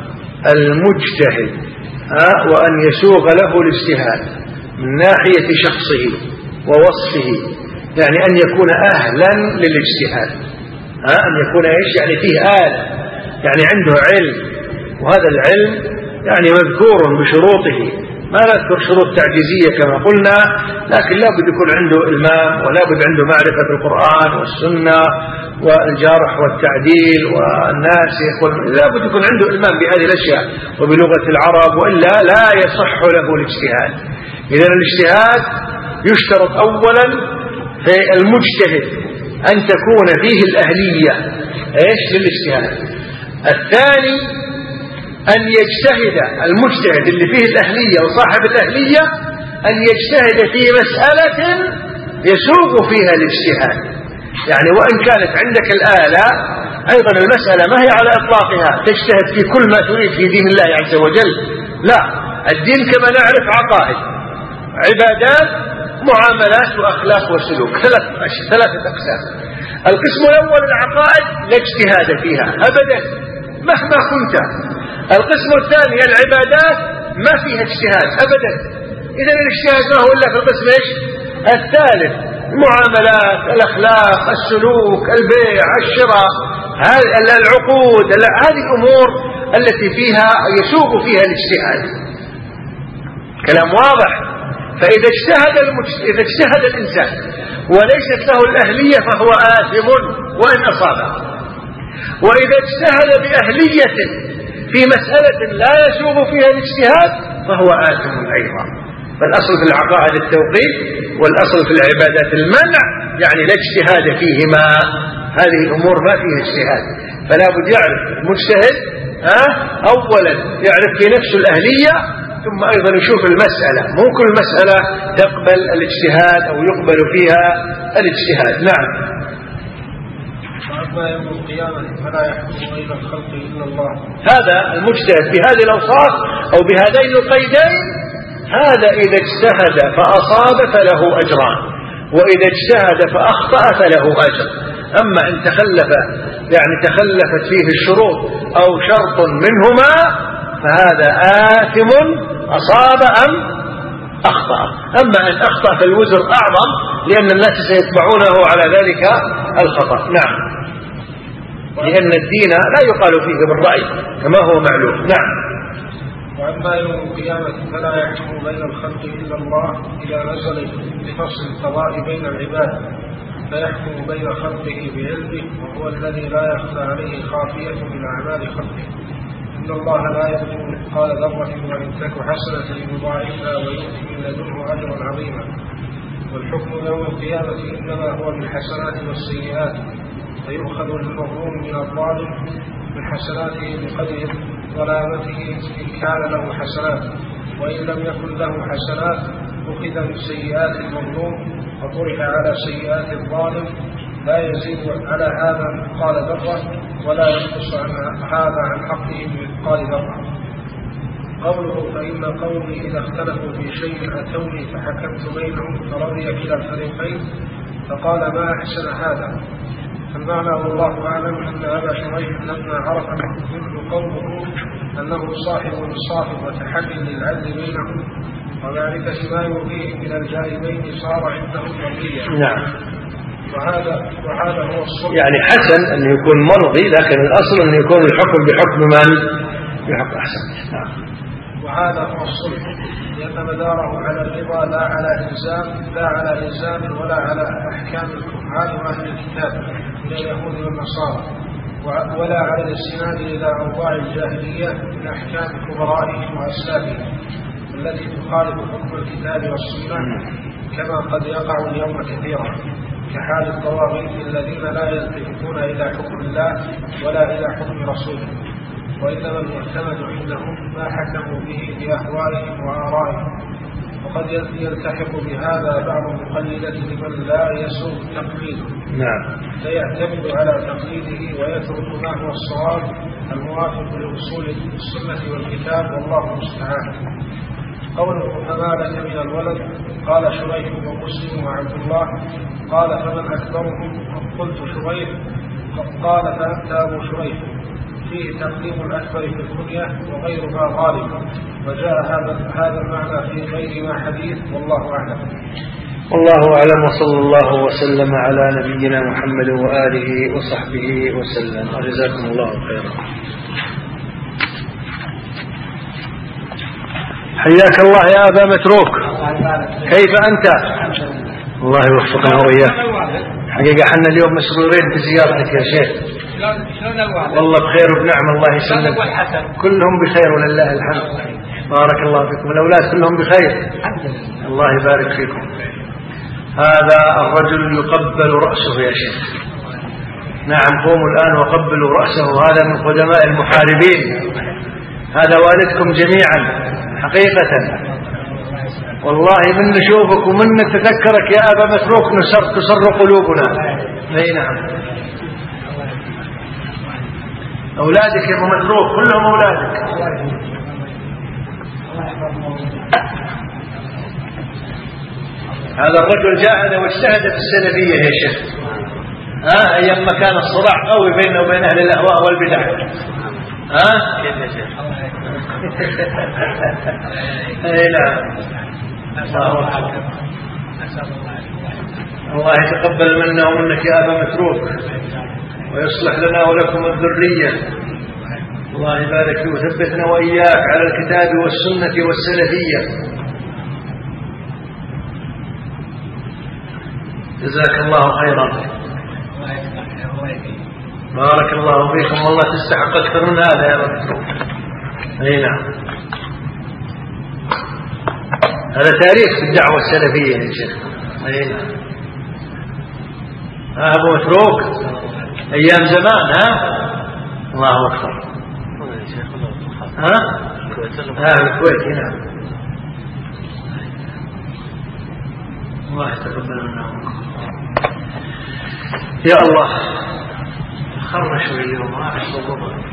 المجتهد وأن يسوغ له الاجتهاد من ناحية شخصه ووصفه، يعني أن يكون أهلا للاجتهاد، أن يكون يعني فيه يعني عنده علم، وهذا العلم يعني مذكور بشروطه، ما نذكر شروط تعجيزية كما قلنا، لكن لا بد يكون عنده إلمام ولا بد عنده معرفة القرآن والسنة والجرح والتعديل والناسخ، لا بد يكون عنده إلمام بهذه الأشياء وبلغة العرب، وإلا لا يصح له الاجتهاد. إذن الاجتهاد يشترط أولا في المجتهد أن تكون فيه الأهلية للاجتهاد. الثاني أن يجتهد المجتهد اللي فيه الأهلية وصاحب الأهلية أن يجتهد في مسألة يسوق فيها الاجتهاد، يعني وإن كانت عندك الآلة أيضا المسألة ما هي على إطلاقها تجتهد في كل ما تريد في دين الله عز وجل، لا، الدين كما نعرف عقائد، عبادات، معاملات، وأخلاق وسلوك، ثلاثة أقسام. القسم الأول العقائد لا اجتهاد فيها أبدا مهما كنت. القسم الثاني العبادات ما فيها اجتهاد أبدا. إذن الاجتهاد ما هو إلا في القسم الثالث، المعاملات، الأخلاق، السلوك، البيع، الشراء، العقود، هذه الأمور التي فيها يسوق فيها الاجتهاد. كلام واضح. فإذا اجتهد الإنسان وليست له الأهلية فهو آثم وإن أصابه، وإذا اجتهد بأهلية في مسألة لا يسوغ فيها الاجتهاد فهو آثم أيضا. فالأصل في العقائد التوقيت، والأصل في العبادات المنع، يعني لا اجتهاد فيهما، هذه الأمور ما فيها اجتهاد. فلا بد يعرف المجتهد أولا يعرف في نفسه الأهلية، ثم أيضا يشوف المسألة، مو كل مسألة تقبل الاجتهاد أو يقبل فيها الاجتهاد. نعم. وأما يوم القيامة فلا يحكم بين الخلق إلا الله. هذا المجتهد بهذه الأوصاف أو بهذين القيدين، هذا إذا اجتهد فأصاب فله أجران، وإذا اجتهد فأخطأ فله أجر. أما إن تخلفت فيه الشروط أو شرط منهما فهذا آثم أصاب أم أخطأ. أما إن أخطأ فالوزر أعظم، لأن الناس سيتبعونه على ذلك الخطأ. نعم. لأن الدين لا يقال فيه بالرأي كما هو معلوم. نعم. وأما يوم القيامة فلا يحكم بين الخلق إلا الله إذا نزل بفصل القضاء بين العباد، فيحكم بين خلقه بعلمه، وهو الذي لا يخفى عليه خافية من أعمال خلقه. إن الله لا يظلم مثقال ذرة وإن تك حسنة يضاعفها ويؤتي من لدنه أجرا عظيما. والحكم يوم القيامة إنما هو بالحسنات والسيئات، فيؤخذ المظلوم من الظالم من حسناته بقدر ظلامته إن كان له حسنات، وإن لم يكن له حسنات أخذ من سيئات المظلوم فطرح على سيئات الظالم، لا يزيد على هذا مثقال ذرة ولا ينقص هذا عن حقه بمثقال ذرة. قوله فإن قومي إذا اختلفوا في شيء أتوني فحكمت بينهم فرضي كلا الفريقين، فقال ما أحسن هذا. فالمعنى والله أعلم أن أبا شريح لما عرف منه قومه أنه صاحب انصاف وتحلي للعدل بينهم ومعرفة ما يرضيه من الجانبين صار عنده مرضيا. نعم. وهذا هو الصلح. يعني حسن أن يكون مرضي، لكن الأصل أن يكون الحكم بحكم من؟ بحكم أحسن. نعم. وهذا هو الصلح، لأن مداره على الرضا لا على إلزام ولا على أحكام الكفار وأهل الكتاب من اليهود والنصارى، ولا على الاستناد إلى أوضاع الجاهلية من أحكام كبرائهم وأسلافهم التي تخالف حكم الكتاب والسنة، كما قد يقع اليوم كثيرا، كحال الطواغيت الذين لا يلتفتون إلى حكم الله ولا إلى حكم رسوله، وإنما المعتمد عندهم ما حكموا به بأهوائهم وآرائهم. وقد يلتحق بهذا بعض المقلدة لمن لا يسوغ تقليده، فيعتمد على تقليده ويترك ما هو الصواب الموافق لأصول السنة والكتاب، والله المستعان. قوله فما لك من الولد، قال شريح ومسلم وعبد الله، قال فمن أكبرهم، قلت شريح، قال فأنت أبو شريح. فيه تقديم الأكبر في الكنية وغيرها غالب، وجاء هذا المعنى في غير ما حديث، والله أعلم. والله أعلم، وصلى الله وسلم على نبينا محمد وآله وصحبه وسلم، وجزاكم الله خيرا. حياك الله يا أبا متروك، كيف أنت؟ الله يوفقنا وإياك. حقيقة حنا اليوم مسرورين بزيارتك يا شيخ. والله بخير وبنعم، الله يسلمك. كلهم بخير ولله الحمد. بارك الله فيكم. الأولاد كلهم بخير، الله يبارك فيكم. هذا الرجل يقبل رأسه يا شيخ. نعم، قوموا الآن وقبلوا رأسه، هذا من قدماء المحاربين، هذا والدكم جميعا حقيقة. والله من نشوفك ومن نتذكرك يا أبا متروك تسر قلوبنا. اي نعم، أولادك يا أبو متروك كلهم أولادك. هذا الرجل جاهد واجتهد في السلفية يا شيخ، أيام ما كان الصراع قوي بينه وبين أهل الأهواء والبدع. كيف يا شيخ؟ اي نعم. الله يتقبل منا ومنك يا أبا متروك، ويصلح لنا ولكم الذرية. الله يبارك فيه وثبتنا وإياك على الكتاب والسنة والسلفية. جزاك الله خيرا، بارك الله فيكم. والله تستحق أكثر من هذا يا رب. أي نعم، هذا تاريخ في الدعوة السلفية يا شيخ. أي نعم. أبو متروك أيام زمان. الله أكبر. الكويت هنا. الله يتقبل منا. يا الله خرشوا اليوم ما أحس بالضبط.